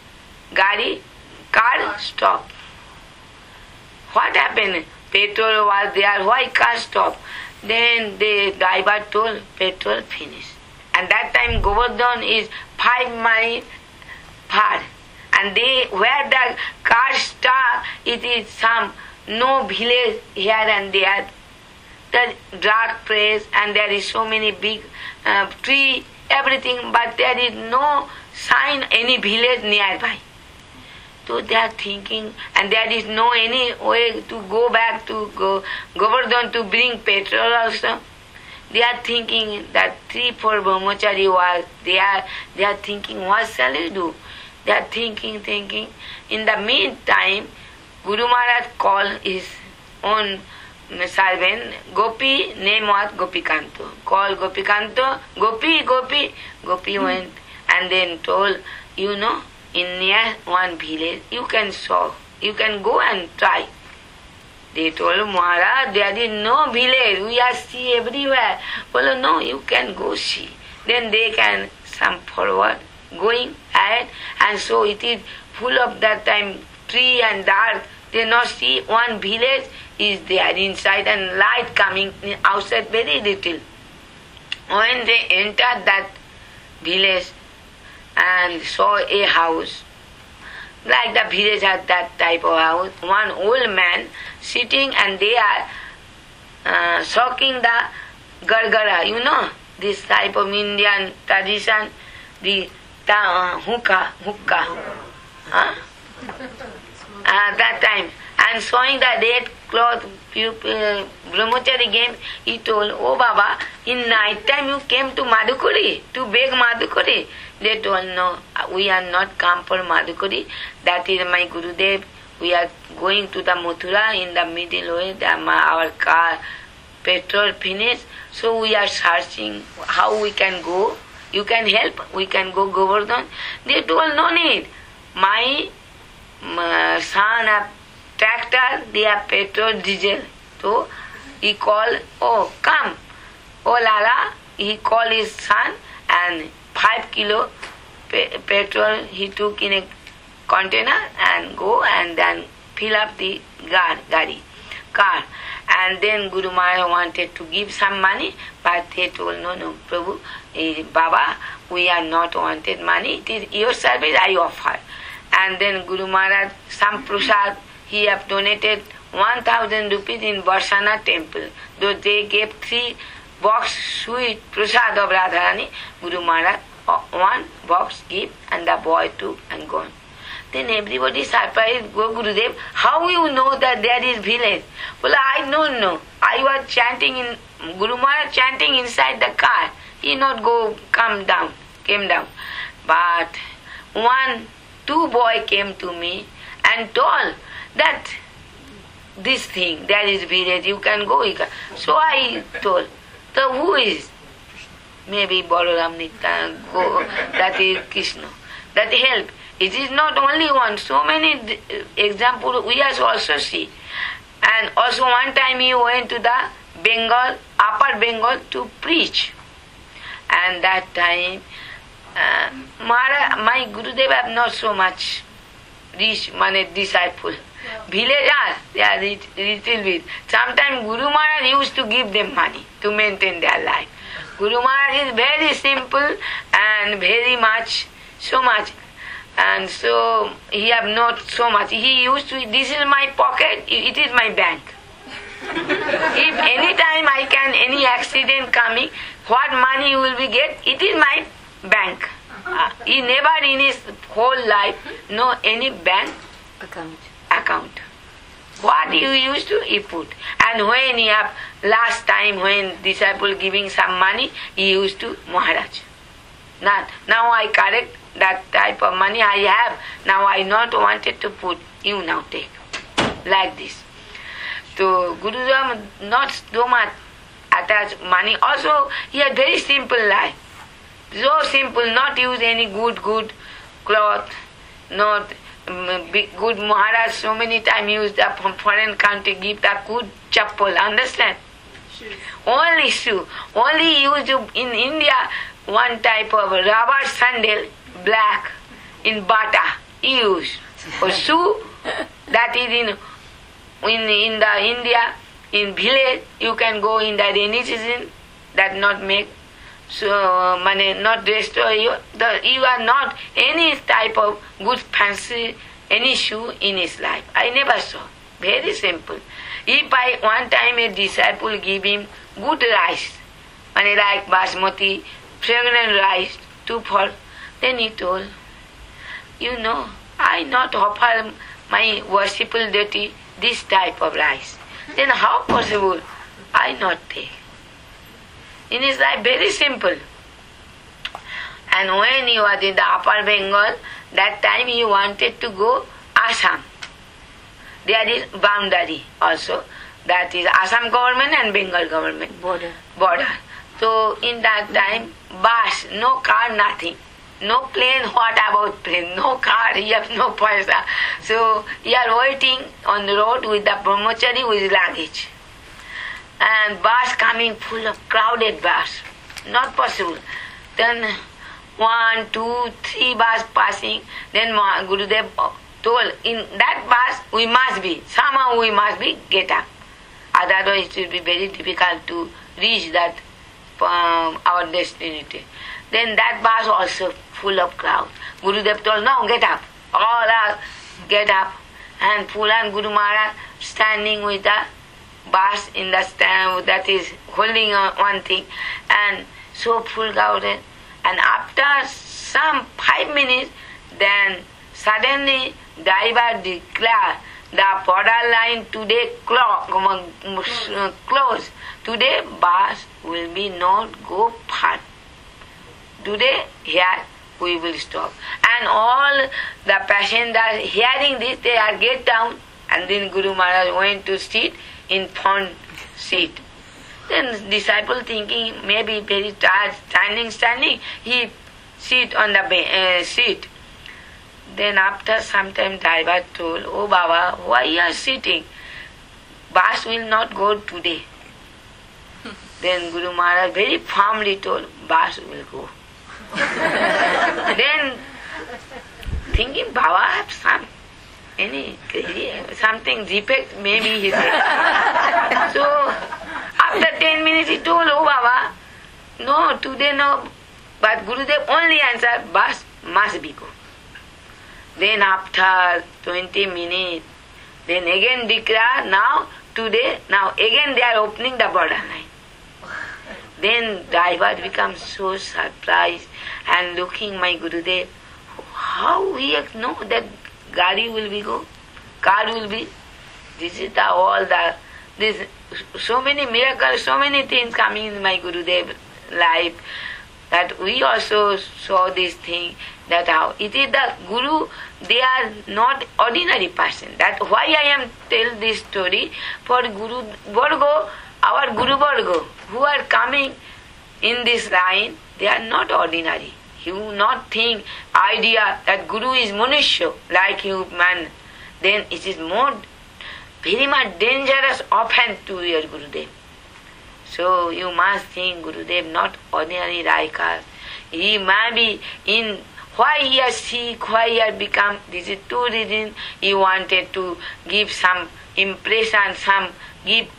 car stopped. What happened? Petrol was there, why car stopped? Then the driver told petrol finished. And that time Govardhan is 5 miles far. And where the car stopped, it is no village here and there. The dark place and there is so many big tree, everything, but there is no sign any village nearby. So they are thinking, and there is no any way to go back to Govardhan to bring petrol also. They are thinking that 3-4 brahmachari was they are thinking, what shall we do? They are thinking. In the meantime, Guru Maharaj called his own servant, Gopi, name was Gopikanto. Called Gopikanto, Gopi. Gopi went and then told, in near one village, you can go and try. They told Maharaj, there is no village, we are see everywhere. Well, no, you can go see. Then they can some forward, going ahead, and so it is full of that time tree and dark. They not see one village is there inside and light coming outside very little. When they entered that village and saw a house, like the village has that type of house, one old man sitting and they are soaking the gargara, this type of Indian tradition, the hookah. That time, and showing the red cloth, brahmachari came, he told, oh Baba, in night time you came to Madhukuri, to beg Madhukuri. They told, no, we are not come for Madhukuri, that is my Gurudev, we are going to the Mathura in the middle way, our car, petrol finished, so we are searching how we can go. You can help, we can go Govardhan. They told, no need, my son have tractor, they have petrol, diesel. So he called, oh come, oh Lala, he called his son and 5 kilo petrol he took in a container and go and then fill up the car. And then Guru Maharaj wanted to give some money, but they told, no, Prabhu, Baba, we are not wanted money, it is your service I offer. And then Guru Maharaj, some prasad, he have donated 1,000 rupees in Varsana temple. Though they gave 3 box sweet prasad of Radharani, Guru Maharaj, 1 box give and the boy took and gone. Then everybody surprised, go Gurudev, how you know that there is village? Well, I don't know. I was chanting Guru Maharaj chanting inside the car. He not came down. But 2 boy came to me and told that this thing, there is village, you can go. So I told, so who is? Maybe Balaram Nityananda, go, that is Krishna. That help. It is not only one, so many examples we also see. And also one time he went to the Bengal, Upper Bengal to preach. And that time, my Gurudev have not so much rich disciple. Villagers, they are little bit. Sometimes Guru Maharaj used to give them money to maintain their life. Guru Maharaj is very simple and very much, so much. And so he have not so much. He used to, this is my pocket, it is my bank. If any time any accident coming, what money you will be get, it is my bank. He never in his whole life know any bank account. What you used to, he put. And when he have, last time when disciple giving some money, he used to Maharaj. Now I correct that type of money I have. Now I not wanted to put, you now take. Like this. So Gurudev not so much attached money. Also he had very simple life. So simple, not use any good cloth, not good Maharaj so many times used the from foreign country, give the good chappal, understand? Shoes. Only shoe. Only used in India one type of rubber sandal, black in Bata use. For shoe, that is in the India, in village, you can go in the rainy season, that not make, so money not destroy you. You are not any type of good fancy, any shoe in his life. I never saw. Very simple. If one time a disciple give him good rice, money like basmati, fragrant rice, for, then he told, I not offer my worshipful deity this type of rice. Then how possible I not take? In his life, very simple. And when he was in the Upper Bengal, that time he wanted to go Assam. There is boundary also. That is Assam government and Bengal government. Border. So in that time, bus, no car, nothing. No plane, what about plane? No car, you have no paisa. So you are waiting on the road with the brahmachari with luggage. And bus coming full of crowded bus. Not possible. Then 1, 2, 3 bus passing. Then Gurudev told, in that bus we must be, somehow we must be get up. Otherwise it will be very difficult to reach that our destination. Then that bus also full of crowd. Gurudev told, no, get up. All are get up. And full and Guru Maharaj standing with the bus in the stand, that is holding one thing. And so full crowded. And after some 5 minutes, then suddenly driver declared, the border line today closed. Today bus will be not go far. Today here we will stop. And all the passengers hearing this, they are get down. And then Guru Maharaj went to sit in front seat. Then disciple thinking maybe very tired, standing, he sit on the seat. Then after some time driver told, oh Baba, why you are sitting? Bus will not go today. Then Guru Maharaj very firmly told, bus will go. Then thinking, Baba have something defect, maybe he said. So after 10 minutes he told, oh Baba, no, today no. But Gurudev only answered, bus must be go. Then after 20 minutes, then again declare, today, again they are opening the borderline. Then driver becomes so surprised and looking my Gurudev, how he know that gari will be go, car will be. This is so many miracles, so many things coming in my Gurudev life, that we also saw this thing, that how it is the Guru, they are not ordinary person. That why I am tell this story for Guru Varga, our Guru Varga, who are coming in this line, they are not ordinary. You not think idea that Guru is Manushya, like human, then it is more, very much dangerous offense to your Gurudev. So you must think Gurudev not ordinary like us. He may be in why he is sick, why he has become, this is two reasons. He wanted to give some impression, give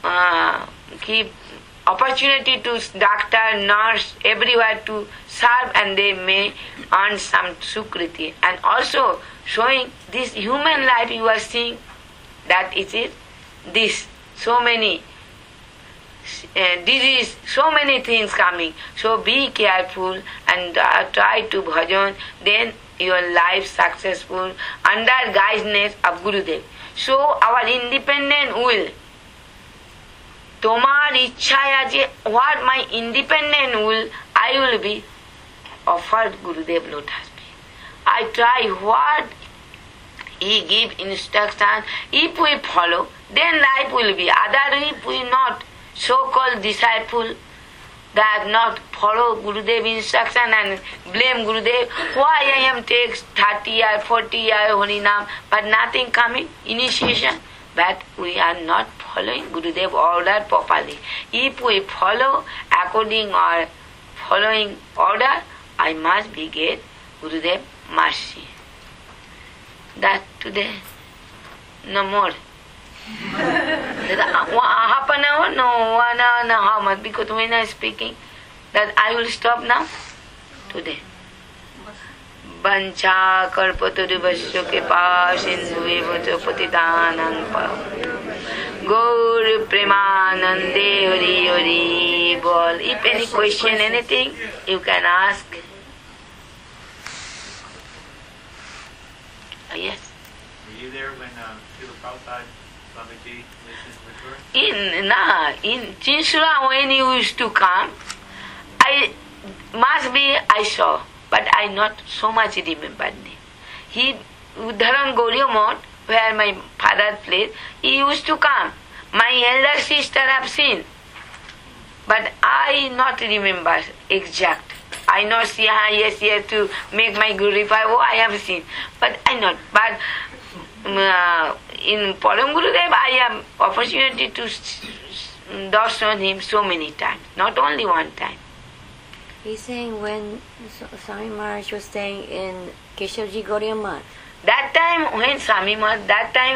opportunity to doctor, nurse, everywhere to serve, and they may earn some sukriti. And also showing this human life you are seeing, that it is this, so many disease, so many things coming. So be careful and try to bhajan, then your life successful under guidance of Gurudev. So our independent will, tomar ichha je, what my independent will, I will be offered Gurudev lotus feet. I try what he give instruction. If we follow, then life will be. Otherwise, if we not, so-called disciple that not follow Gurudev instruction and blame Gurudev, why I am takes 30 years, 40 years Harinam, but nothing coming, initiation. But we are not following Gurudev order properly. If we follow according or following order, I must be get Gurudev, mercy. That today, no more. Half an hour? No, 1 hour and how much? Because when I am speaking, that I will stop now? Today. Vancha kalpatarubhasya kripa sindhuevo ca patitanang Gaur premanande hari hari bol. If any question, anything, you can ask. Yes. Were you there when Srila Prabhupada, Swamiji listened with her? In Chinsura when he used to come, I saw, but I not so much remembered. He, Udharan Gauriya Math, where my father played, he used to come. My elder sister have seen, but I not remember exact. I not see, yes, to make my Guru reply, I have seen, but I not. But in Param Gurudev, I have opportunity to darshan him so many times, not only one time. He's saying when Swami Maharaj was staying in Keshavji Gauriya Math. That time when Swami Maharaj, that time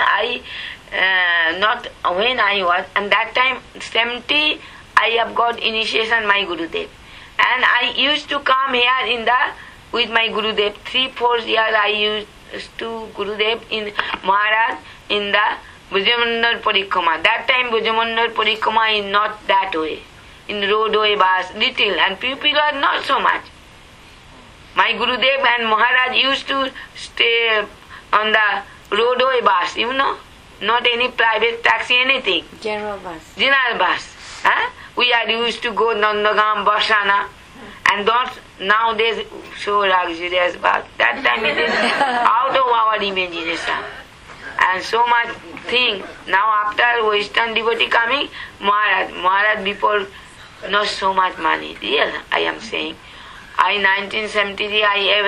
and that time 70, I have got initiation my Gurudev. And I used to come here with my Gurudev. 3-4 years I used to Gurudev in Maharaj in the Bhujamandal Parikrama. That time Bhujamandal Parikrama is not that way. In roadway bus, little, and people are not so much. My Gurudev and Maharaj used to stay on the roadway bus, not any private taxi, anything. General bus. General bus. We are used to go Nandagam, Barsana, and not nowadays so luxurious bus. That time it is out of our imagination. And so much thing. Now after Western devotee coming, Maharaj before not so much money. Real, I am saying. 1973,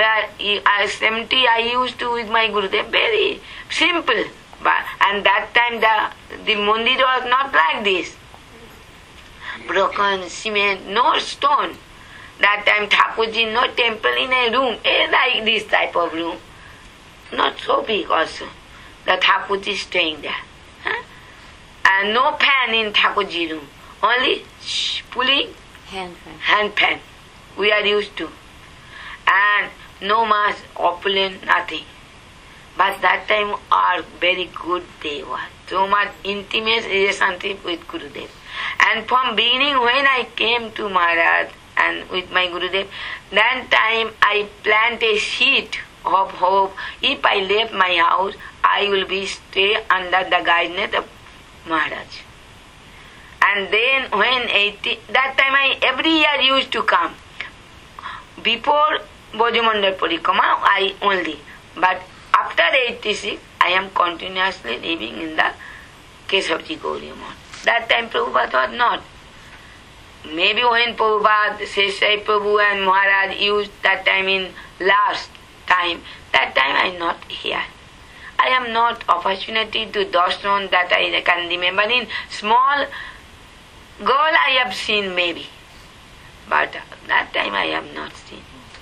I used to with my Gurudev, very simple. And that time the mandir was not like this. Broken cement, no stone. That time Thakurji, no temple in a room, like this type of room. Not so big also. The Thakurji staying there. And no fan in Thakurji room. Only pulling hand fan. We are used to. And no much opulent, nothing. But that time are very good they were. So much intimate relationship with Gurudev. And from beginning when I came to Maharaj and with my Gurudev, that time I plant a seed of hope. If I left my house, I will be stay under the guidance of Maharaj. And then when that time I every year used to come. Before Bhojamandal Parikrama, I only. But after 86, I am continuously living in the Keshavji Gauriya Math. That time Prabhupada was not. Maybe when Prabhupada, Sesai Prabhu and Maharaj used that time in last time, that time I am not here. I am not opportunity to darshan that I can remember. In small girl I have seen maybe. But that time I have not seen.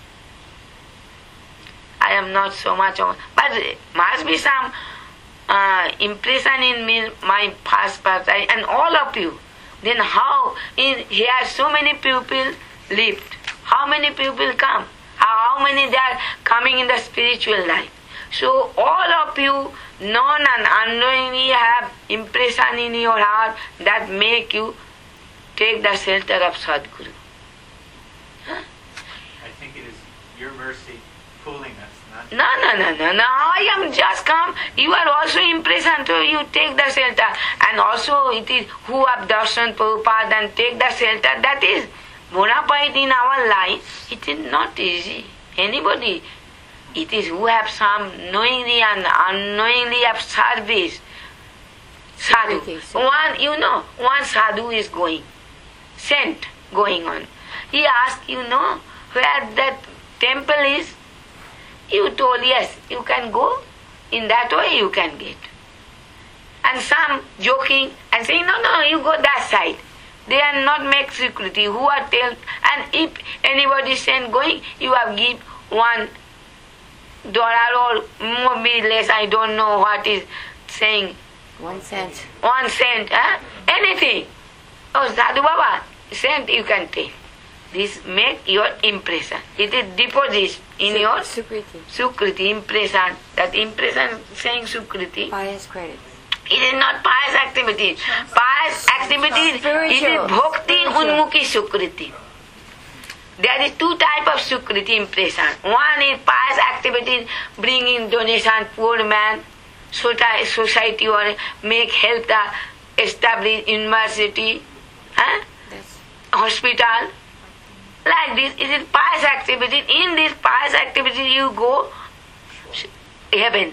I am not so much of, but must be some impression in me, my past and all of you. Then how here so many people lived? How many people come? How many they are coming in the spiritual life? So all of you, known and unknowingly, have impression in your heart that make you take the shelter of Sadguru. I think it is your mercy pulling us. No. I am just come. You are also imprisoned, so you take the shelter. And also it is who have darshan Prabhupada and take the shelter. That is bona fide in our life. It is not easy. Anybody. It is who have some knowingly and unknowingly have service. Sadhu. One sadhu is going. Sent going on. He asked, where that temple is? You told, yes, you can go. In that way you can get. And some joking and saying, no, you go that side. They are not make security. Who are tell? And if anybody sent going, you have give one $1 or maybe less, I don't know what is saying. 1 cent. 1 cent, anything. Oh, Sadhu Baba, cent you can take. This make your impression. It is deposit in your Sukriti, impression. That impression saying Sukriti. Pious credit. It is not pious activity. Pious activity is Bhakti Unmukhi Sukriti. There is 2 types of Sukriti impression. One is pious activity, bringing donation, poor man, society or make help the establish university, hospital. Like this, it is pious activity. In this pious activity you go heaven.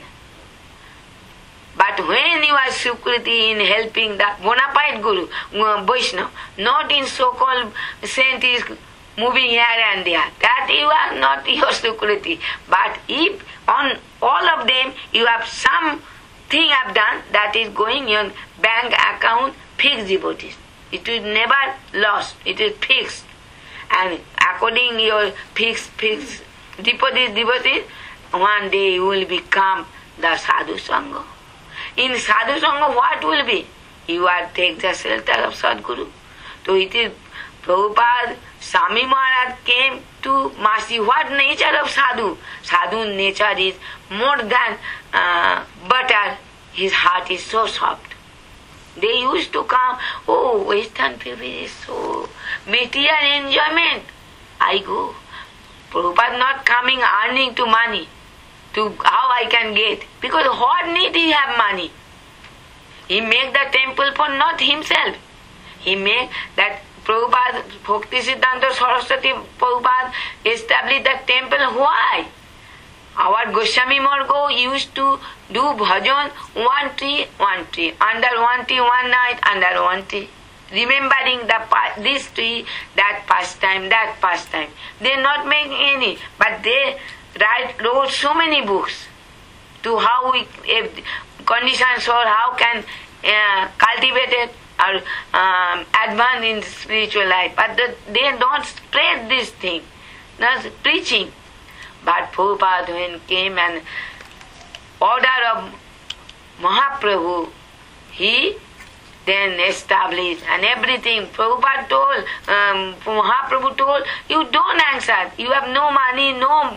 But when you are Sukriti in helping the bona fide Guru, Vaishnava, not in so-called saint is moving here and there, that you are not your Sukriti. But if on all of them you have something have done, that is going in bank account, fixed devotees. It is never lost, it is fixed. And according your fixed devotees, one day you will become the Sadhu Sangha. In Sadhu Sangha, what will be? You are take the shelter of Sadguru. So it is Prabhupada, Swami Maharaj came to see what nature of Sadhu. Sadhu nature is more than butter. His heart is so soft. They used to come, oh, Western people is so material enjoyment. I go. Prabhupada not coming earning to money. To how I can get. Because what need he have money? He make the temple for not himself. He make that Prabhupada, Bhakti Siddhanta Saraswati Prabhupada established the temple. Why? Our Goswami Margo used to do bhajan, one tree, under one tree, one night, under one tree. Remembering this tree, that pastime. They not make any, but they wrote so many books to how we conditions or how can cultivate it or advance in spiritual life. But they don't spread this thing, not preaching. But Prabhupada when came and order of Mahaprabhu, he then established and everything. Prabhupada told, Mahaprabhu told, you don't answer. You have no money, no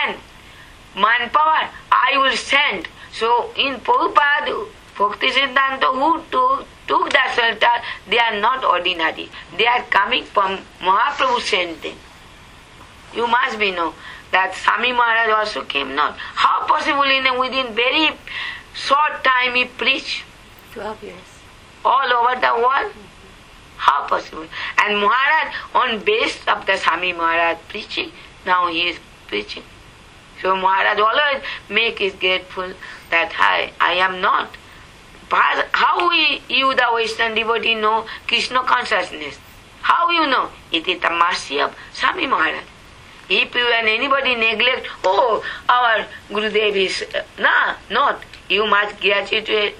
manpower. I will send. So in Prabhupada, Bhakti Siddhanta, who took the shelter, they are not ordinary. They are coming from Mahaprabhu sent them. You must be know that Swami Maharaj also came not. How possible within very short time he preached? 12 years. All over the world? How possible? And Maharaj, on base of the Swami Maharaj preaching, now he is preaching. So Maharaj always make is grateful that I am not. How you the Western devotee know Krishna consciousness? How you know? It is the mercy of Swami Maharaj. If you and anybody neglect, oh, our Gurudev is, not. You must gratitude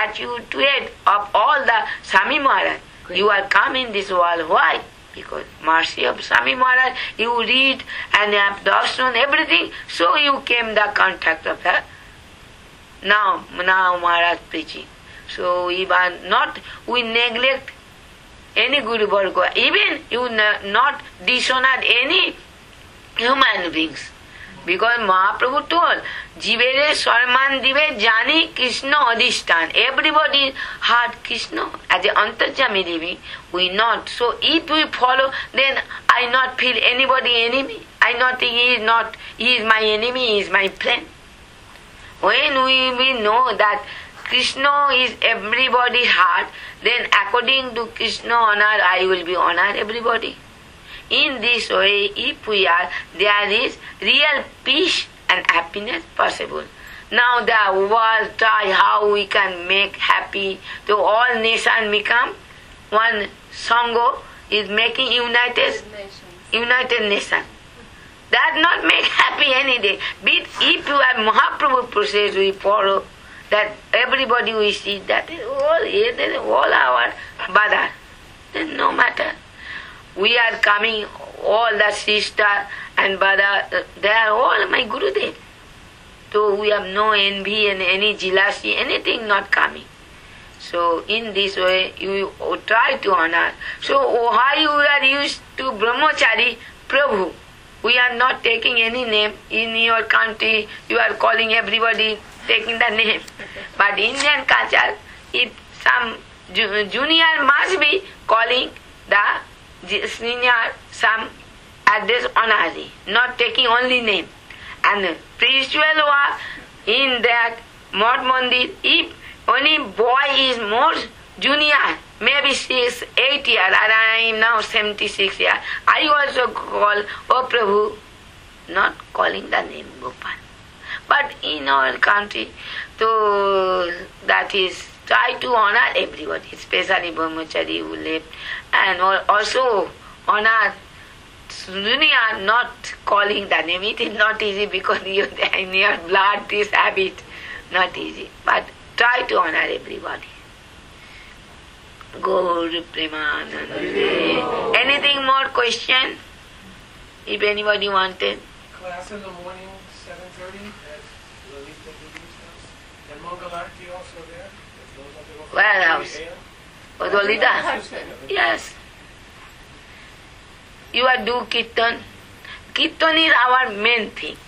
of all the Swami Maharaj. Great. You are come in this world. Why? Because mercy of Swami Maharaj, you read and have darshan, everything. So you came the contact of her. Now Maharaj preaching. So even not, we neglect any Guru Varga. Even you not dishonor any human beings. Because Mahaprabhu told, Jivere Sarman Dive Jani Krishna Adhishtan. Everybody heard Krishna as an Antarjami Devi. We not. So if we follow, then I not feel anybody enemy. I not think he is my enemy, he is my friend. When we know that Krishna is everybody's heart, then according to Krishna honor, I will be honor everybody. In this way, if we are, there is real peace and happiness possible. Now the world try how we can make happy. So all nations become one Sangha is making united nation. That not make happy any day. But if you are Mahaprabhu process we follow, that everybody we see that is all our brother. Then no matter. We are coming, all the sister and brother, they are all my Gurudev. So we have no envy and any jealousy, anything not coming. So in this way you try to honor. So why you are used to Brahmachari, Prabhu? We are not taking any name. In your country you are calling everybody taking the name. But Indian culture, if some junior must be calling the senior some address honorary, not taking only name. And spiritual war in that Mott Mandir, if only boy is more junior, maybe she is 8 years and I am now 76 years, I also call, oh Prabhu, not calling the name Gopal. But in our country, so that is try to honor everybody, especially Brahmachari who live, and also honor junior, not calling the name. It is not easy because in your blood this habit, not easy. But try to honor everybody. Gaur Premanande. Anything more question? If anybody wanted. Class in the morning, 7:30 at Lalita Devi's house. And Mangalarti also there. Where house? Lolita? Yes. You are do Kirtan. Kirtan is our main thing.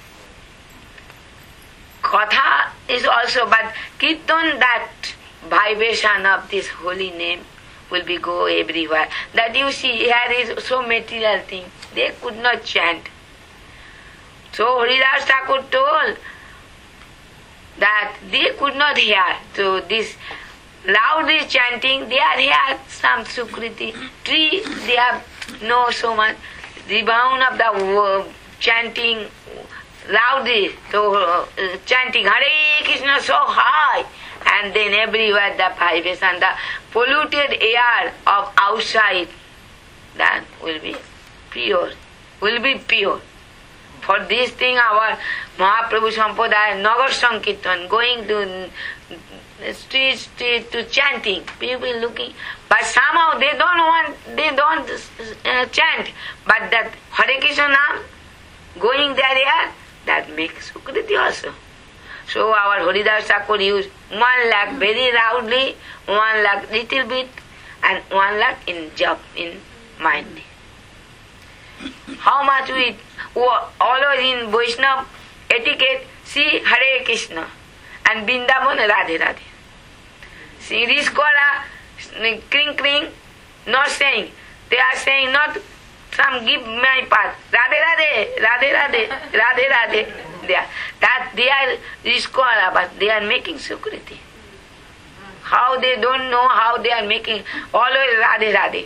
Katha is also, but Kirtan, that vibration of this holy name will be go everywhere. That you see here is so material thing. They could not chant. So Haridas Thakur told that they could not hear. So this loudly chanting, they are here some Sukriti. Tree, they have no so much rebound of the chanting loudly. So chanting Hare Krishna so high, and then everywhere the vibration, the polluted air of outside, that will be pure, will be pure. For this thing our Mahaprabhu Sampradaya, Nagar Sankirtan, going to street to chanting, people looking, but somehow they don't chant, but that Hare Krishna Nam going there, that makes Sukriti also. So our Haridas Thakur used 1 lakh very loudly, 1 lakh little bit, and 1 lakh in jap, in mind. How much we always in Vaishnava etiquette, see Hare Krishna and Vrindavan Radhe Radhe. See Riskola, kring kring, not saying. They are saying not some give my part. Radhe Radhe, Radhe Radhe, Radhe Radhe. They are Riskola, but they are making Sukriti. How they don't know how they are making, always Radhe Radhe.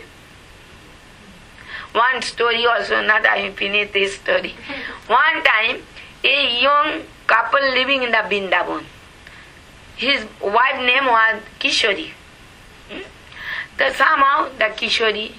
One story also, not I finish this story. One time, a young couple living in the Vrindavan. His wife's name was Kishori. So somehow the Kishori,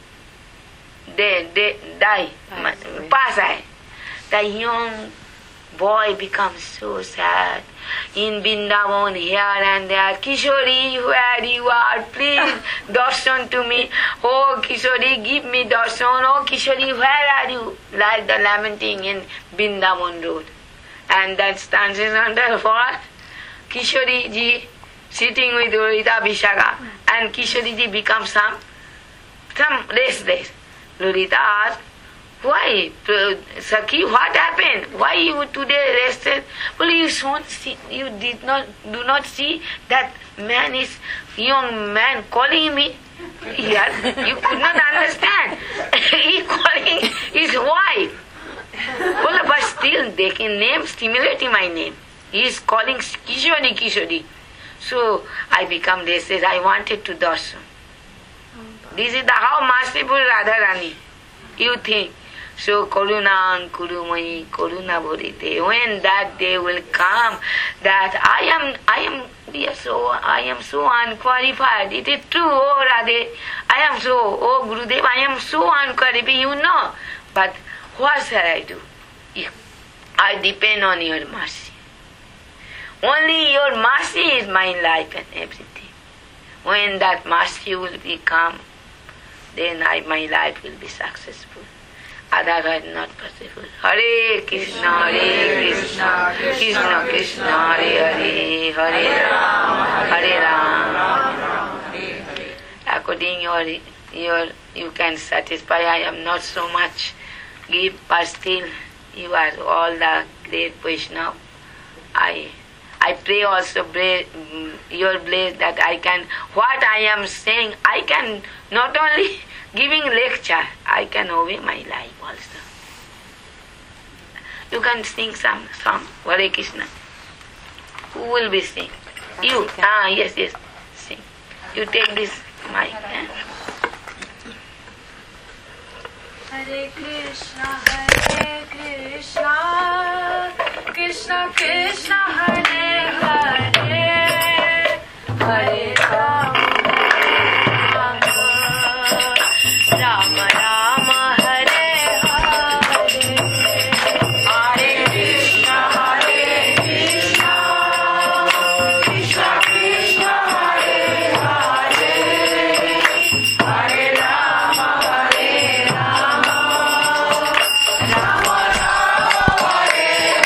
they die, pass away. The young boy becomes so sad. In Vrindavan, here and there, Kishori, where you are, please darshan to me. Oh Kishori, give me darshan. Oh Kishori, where are you? Like the lamenting in Vrindavan road. And that stands under what? Kishori ji sitting with Lolita Vishaka, and Kishori ji becomes some restless. Lolita asked, why, Sakhi, what happened? Why you today rested? Well, you do not see that man is young man calling me. Here, you could not understand. He calling his wife. Well, but still they can name, stimulating my name. He is calling Kishori, Kishori. So I become restless. I wanted to darshan. This is the how merciful Radharani. You think. So Karuna Kurumai, Karuna Bhurite. When that day will come, that I am so unqualified. It is true, oh Radhe. Oh Gurudev, I am so unqualified, you know. But what shall I do? I depend on your mercy. Only your mercy is my life and everything. When that mercy will become, then my life will be successful. Otherwise not possible. Hare Krishna, Krishna Krishna Krishna Hare Hare Hare Ram according you can satisfy. I am not so much give, but still you are all the great Vaishnava. I pray also your bless that I can, what I am saying, I can not only giving lecture, I can obey my life also. You can sing some song, Hare Krishna. Who will be sing? You. Yes, sing. You take this mic. Hare Krishna, Krishna Krishna, Hare Hare, Hare Rama, Rama Rama, Hare Hare, Hare Krishna, Krishna Krishna, Hare Hare, Hare Rama, Hare Rama, Rama Rama, Hare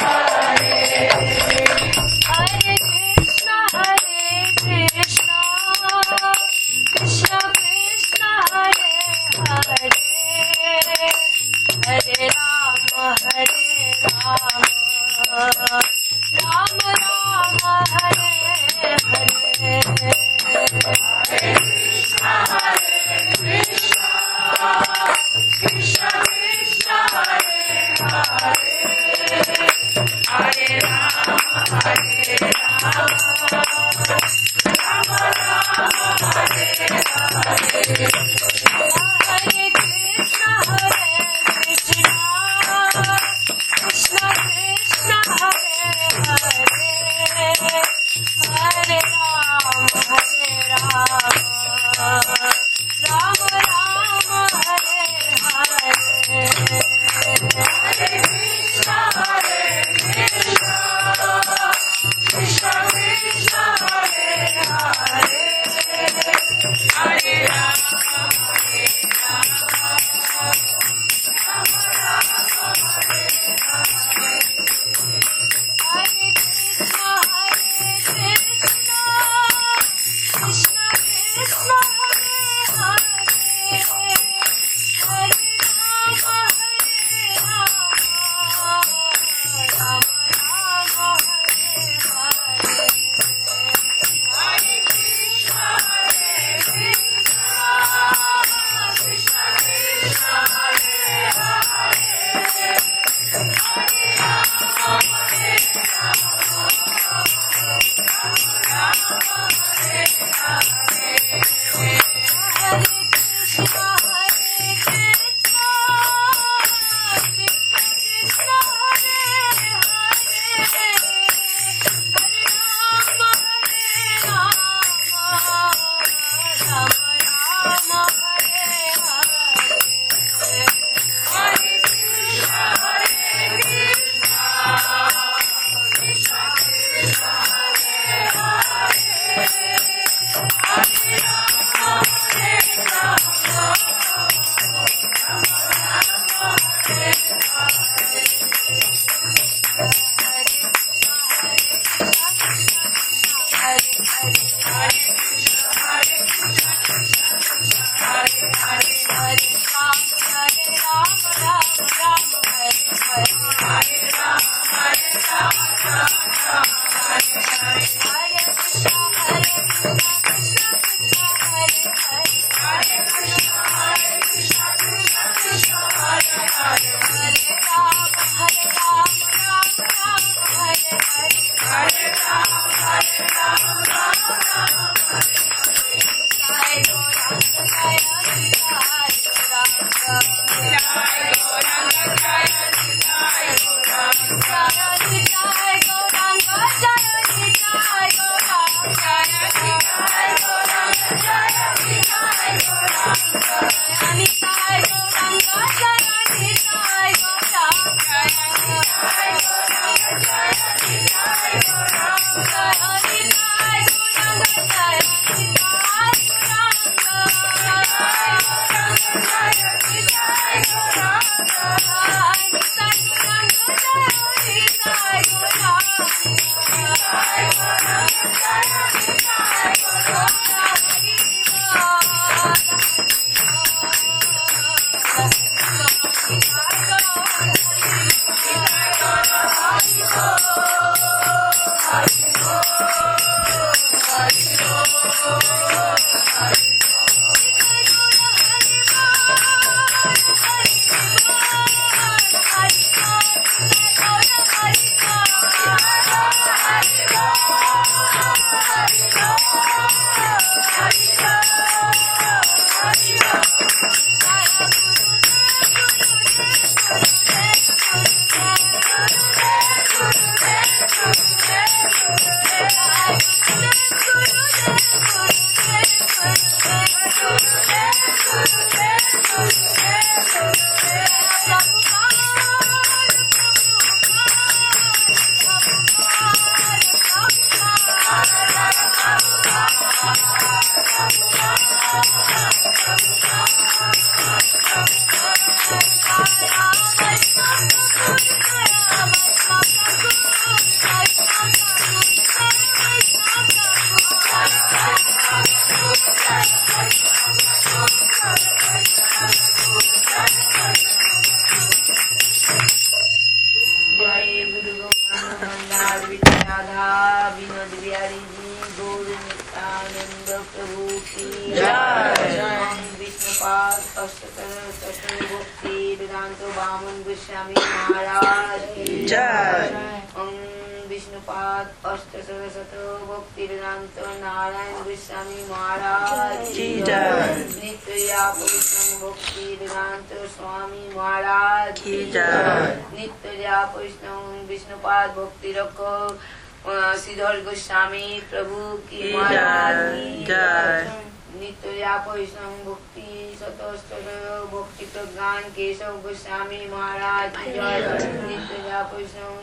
Shridhar Goswami प्रभु की महाराज की जय। नित्य वैष्णव भक्ति सतोस्तर भक्ति प्रज्ञान केशव गोस्वामी महाराज की जय। नित्य वैष्णव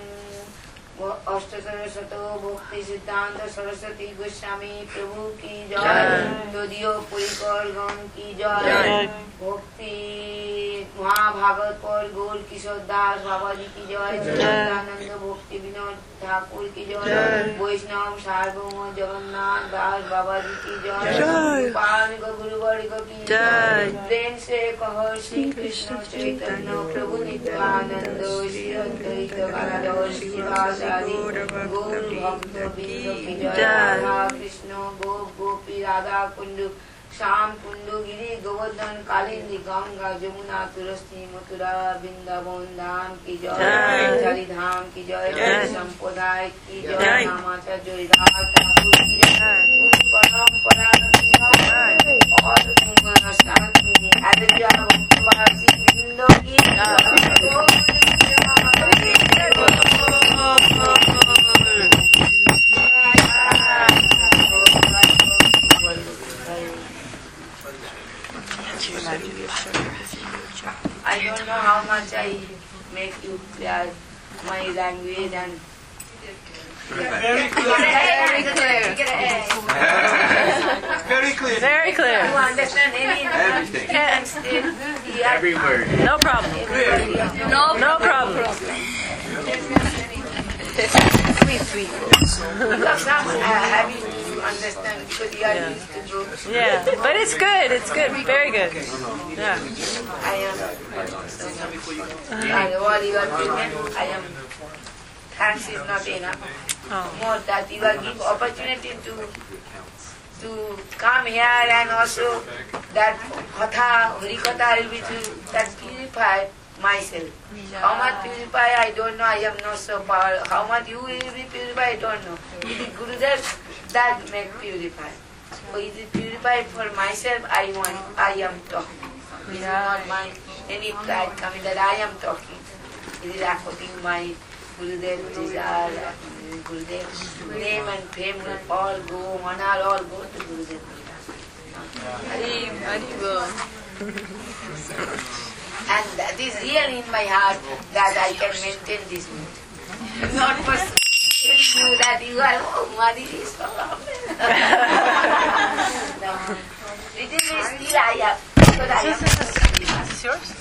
अष्टोत्तर शतो भक्ति सिद्धांत सरस्वती गोस्वामी प्रभु की जय। तदीय परिकर गण की जय। भक्ति महाभागवत पर गौर किशोर दास बाबा जी की जय। सच्चिदानंद भक्ति विनोद ठाकुर की जय। वैष्णव सार्वभौम जगन्नाथ दास बाबा जी की जय। पान गुरुवर्ग की जय। प्रेम से कहो श्री कृष्ण चैतन्य प्रभु नित्यानंद श्री अद्वैत गदाधर श्रीवासादि गौर भक्त वृंद की जय। राधा कृष्ण गोप गोपी राधा कुंड श्याम कुंडू गिरी गोवर्धन कालिंदी गंगा जमुना तुलसी मथुरा वृंदावन धाम की जय। चाली धाम की जय। संप्रदाय की जय। नामाचार्य ठाकुर की जय। गुरु परंपरा की जय। और वृंदों की I don't know how much I make you clear my language and Very clear. Very clear. Very clear. Very clear. you understand any Everything. Every word. No problem. No problem. Sweet. Because some have you understand because you are used to go. Yeah, but it's good. It's good. Very good. Yeah. I am what you are doing. I am thanks is not enough. More that you are give opportunity to come here and also that Hatha, Harikatha will be to that purify myself. How much purify I don't know, I am not so powerful. How much you will be purified I don't know. It is Gurudev that make purify. So it is purified for myself I am talking. It is not my any pride coming that I am talking. It is according my Gurudev desire. Gurudev's name and fame will all go, honor all go to Gurudev. And that is really in my heart that I can maintain this mood. Not for telling you that you are, oh, Madi is so no. Little bit still I have. Because I am. Is this yours?